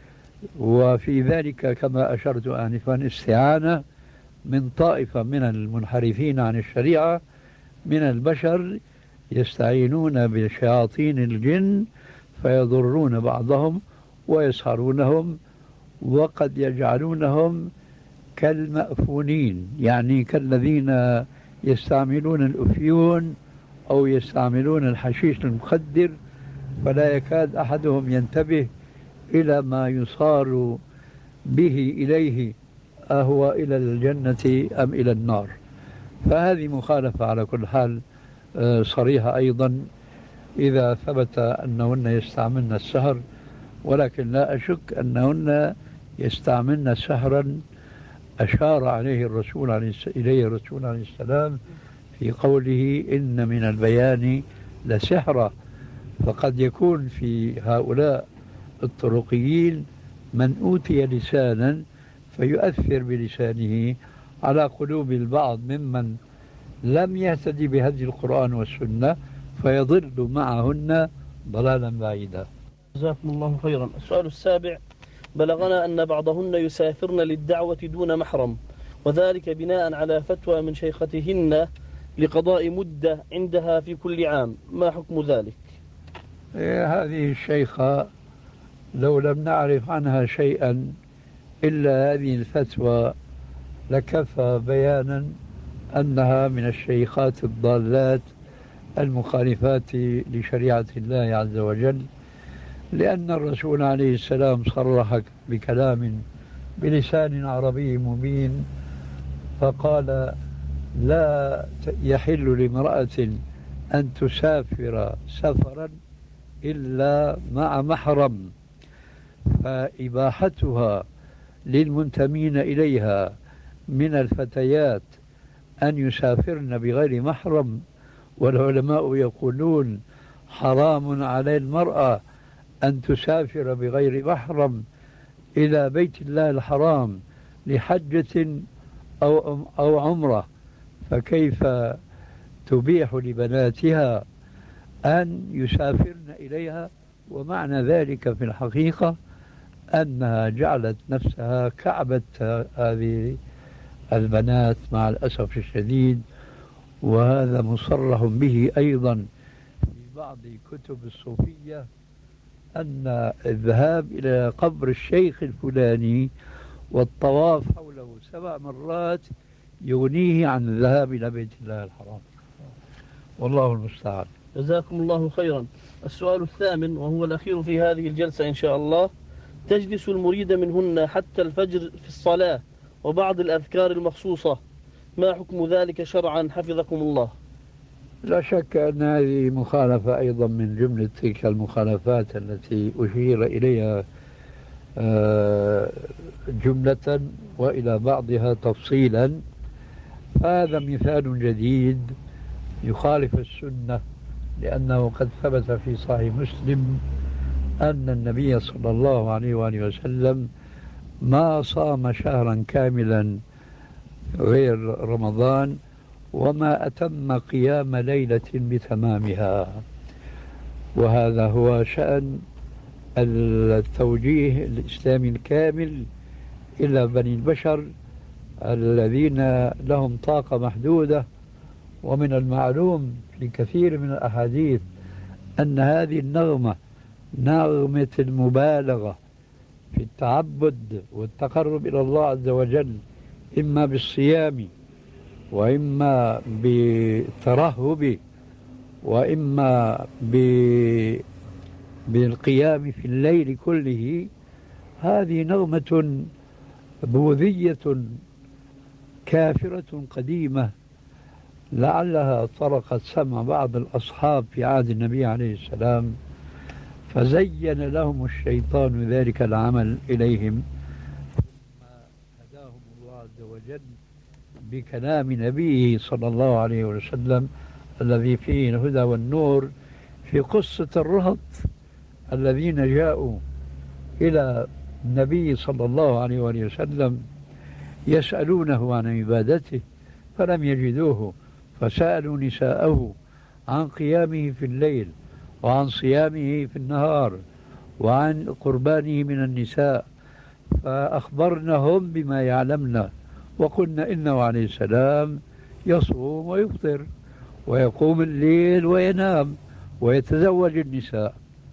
وفي ذلك كما أشرت آنفا استعانة من طائفة من المنحرفين عن الشريعة من البشر يستعينون بشياطين الجن فيضرون بعضهم ويسحرونهم، وقد يجعلونهم كالمأفونين، يعني كالذين يستعملون الأفيون أو يستعملون الحشيش المخدر، فلا يكاد أحدهم ينتبه إلى ما يصار به إليه، أهو إلى الجنة أم إلى النار. فهذه مخالفة على كل حال صريحة أيضا إذا ثبت أنهن يستعملن السحر، ولكن لا أشك أنهن يستعملن سحرا أشار إليه الرسول عليه السلام في قوله إن من البيان لسحرا. فقد يكون في هؤلاء الطرقيين من أوتي لسانا فيؤثر بلسانه على قلوب البعض ممن لم يهتدي بهدي القرآن والسنة فيضل معهن ضلالا بعيدا. جزاكم الله خيرا. السؤال السابع: بلغنا أن بعضهن يسافرن للدعوة دون محرم، وذلك بناء على فتوى من شيختهن لقضاء مدة عندها في كل عام، ما حكم ذلك؟ هذه الشيخة لو لم نعرف عنها شيئا إلا هذه الفتوى لكفى بيانا أنها من الشيخات الضالات المخالفات لشريعة الله عز وجل، لأن الرسول عليه السلام صرح بكلام بلسان عربي مبين فقال: لا يحل لامرأة أن تسافر سفرا إلا مع محرم، فإباحتها للمنتمين إليها من الفتيات أن يسافرن بغير محرم، والعلماء يقولون حرام على المرأة أن تسافر بغير محرم إلى بيت الله الحرام لحجة أو عمرة، فكيف تبيح لبناتها أن يسافرن إليها؟ ومعنى ذلك في الحقيقة أنها جعلت نفسها كعبة هذه البنات مع الأسف الشديد، وهذا مصرح به أيضا في بعض كتب الصوفية أن الذهاب إلى قبر الشيخ الفلاني والطواف حوله 7 مرات يغنيه عن الذهاب إلى بيت الله الحرام، والله المستعان. جزاكم الله خيرا. السؤال الثامن وهو الأخير في هذه الجلسة إن شاء الله: تجلس المريدة منهن حتى الفجر في الصلاة وبعض الأذكار المخصوصة، ما حكم ذلك شرعا حفظكم الله؟ لا شك أن هذه مخالفة أيضا من جملة تلك المخالفات التي أشير إليها جملة وإلى بعضها تفصيلا. هذا مثال جديد يخالف السنة، لأنه قد ثبت في صحيح مسلم أن النبي صلى الله عليه وآله وسلم ما صام شهرا كاملا غير رمضان وما أتم قيام ليلة بتمامها. وهذا هو شأن التوجيه الإسلامي الكامل إلى بني البشر الذين لهم طاقة محدودة. ومن المعلوم في كثير من الأحاديث أن هذه النغمة نغمة المبالغة في التعبد والتقرب إلى الله عز وجل، إما بالصيام وإما بالترهب وإما بالقيام في الليل كله. هذه نغمة بوذية كافرة قديمة لعلها طرقت سمع بعض الأصحاب في عهد النبي عليه السلام، فزين لهم الشيطان ذلك العمل إليهم، ثم هداهم الله عز وجل بكلام نبيه صلى الله عليه وسلم الذي فيه الهدى والنور، في قصة الرهط الذين جاءوا إلى النبي صلى الله عليه وسلم يسألونه عن عبادته فلم يجدوه، فسألوا نساءه عن قيامه في الليل وعن صيامه في النهار وعن قربانه من النساء، فأخبرنهم بما يعلمنا، وقلنا إنه عليه السلام يصوم ويفطر ويقوم الليل وينام ويتزوج النساء،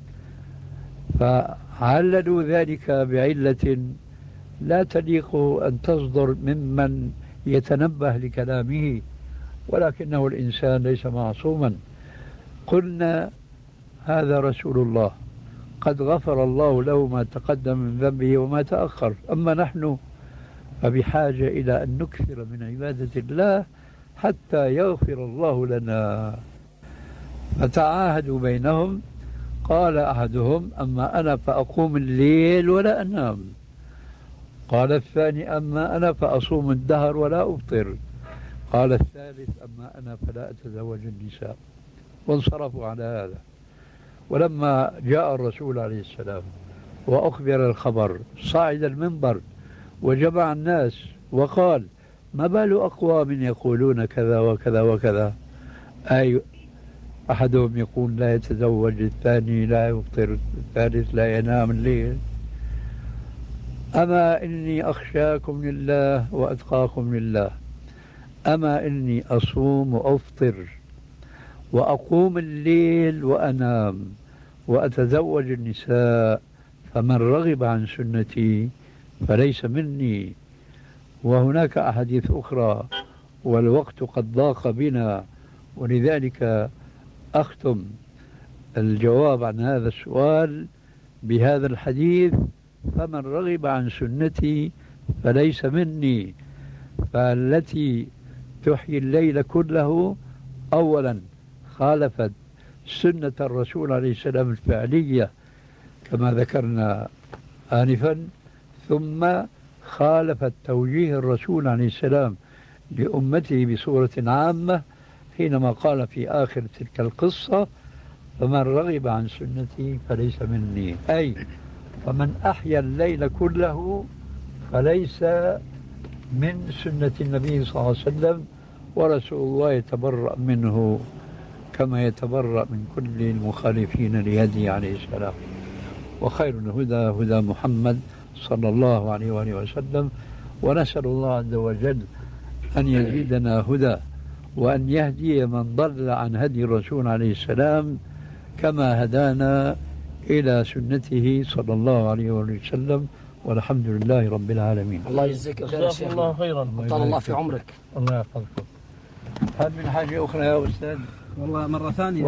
فعللوا ذلك بعلة لا تليق أن تصدر ممن يتنبه لكلامه، ولكنه الإنسان ليس معصوما. قلنا هذا رسول الله قد غفر الله له ما تقدم من ذنبه وما تأخر، أما نحن فبحاجة إلى أن نكثر من عبادة الله حتى يغفر الله لنا. فتعاهدوا بينهم، قال أحدهم أما أنا فأقوم الليل ولا أنام، قال الثاني أما أنا فأصوم الدهر ولا أفطر، قال الثالث أما أنا فلا أتزوج النساء، وانصرفوا على هذا. ولما جاء الرسول عليه السلام وأخبر الخبر صعد المنبر وجمع الناس وقال ما بال أقوام يقولون كذا وكذا وكذا، أي أحدهم يقول لا يتزوج، الثاني لا يفطر، الثالث لا ينام الليل. أما إني أخشاكم لله وأتقاكم لله، أما إني أصوم وأفطر وأقوم الليل وأنام وأتزوج النساء، فمن رغب عن سنتي فليس مني. وهناك أحاديث أخرى والوقت قد ضاق بنا، ولذلك أختم الجواب عن هذا السؤال بهذا الحديث: فمن رغب عن سنتي فليس مني. فالتي تحيي الليل كله أولا خالفت سنة الرسول عليه السلام الفعلية كما ذكرنا آنفا، ثم خالفت توجيه الرسول عليه السلام لأمته بصورة عامة حينما قال في آخر تلك القصة: فمن رغب عن سنتي فليس مني، أي فمن أحيا الليل كله فليس من سنة النبي صلى الله عليه وسلم، ورسول الله يتبرأ منه كما يتبرأ من كل المخالفين لهديه عليه السلام. وخير الهدى هدى محمد صلى الله عليه وآله وسلم، ونسأل الله عز وجل أن يزيدنا هدى وأن يهدي من ضل عن هدي الرسول عليه السلام كما هدانا إلى سنته صلى الله عليه وسلم، والحمد لله رب العالمين. الله يجزيك خير يا شيخ. الله خيرا. طال الله في عمرك. الله يحفظكم. هل من حاجة أخرى يا أستاذ؟ والله مرة ثانية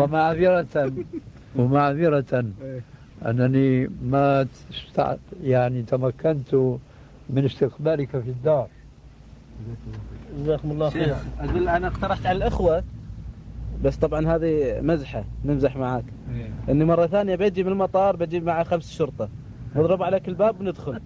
ومعذرة أنني ما يعني تمكنت من استقبالك في الدار. جزاكم الله خير. أقول أنا اقترحت على الأخوة، بس طبعا هذه مزحة نمزح معاك، إني مرة ثانية بجي من المطار بجيب معي 5 شرطة نضرب عليك الباب وندخل.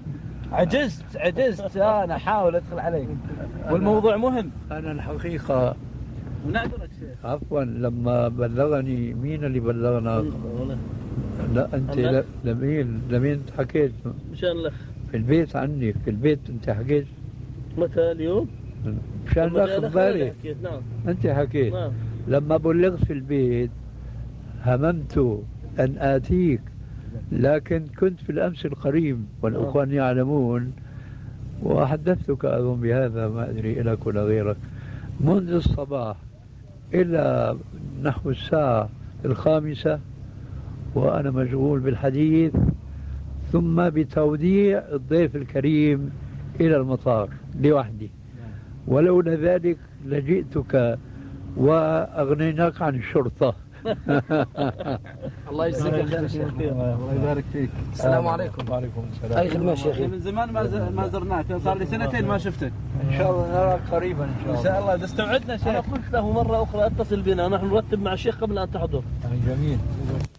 عجزت أنا أحاول أدخل عليك والموضوع مهم. أنا الحقيقة ونعذرك شيخ. عفوا لما بلغني، مين اللي بلغنا؟ لا أنت لمين حكيت؟ مشان الله في البيت عني، في البيت أنت حكيت. متى اليوم؟ مشان ناخذ بالي. نعم. أنت حكيت. نعم. لما بلغت في البيت هممت أن آتيك، لكن كنت في الأمس القريب والأخوان يعلمون، وحدثتك أظن بهذا، ما أدري إليك ولا غيرك، منذ الصباح إلى نحو الساعة 5 وأنا مشغول بالحديث ثم بتوديع الضيف الكريم إلى المطار لوحدي، ولولا ذلك لجئتك وأغنيناك عن الشرطة. الله يجزيك خير يا شيخ. الله يبارك فيك. السلام عليكم. وعليكم السلام. أي خدمة يا شيخي. من زمان ما زرناك، صار لي 2 ما شفتك. إن شاء الله نراك قريبا إن شاء الله. إن شاء الله إذا استوعدنا شيخ. أنا قلت له مرة أخرى اتصل بنا، نحن نرتب مع الشيخ قبل أن تحضر. جميل.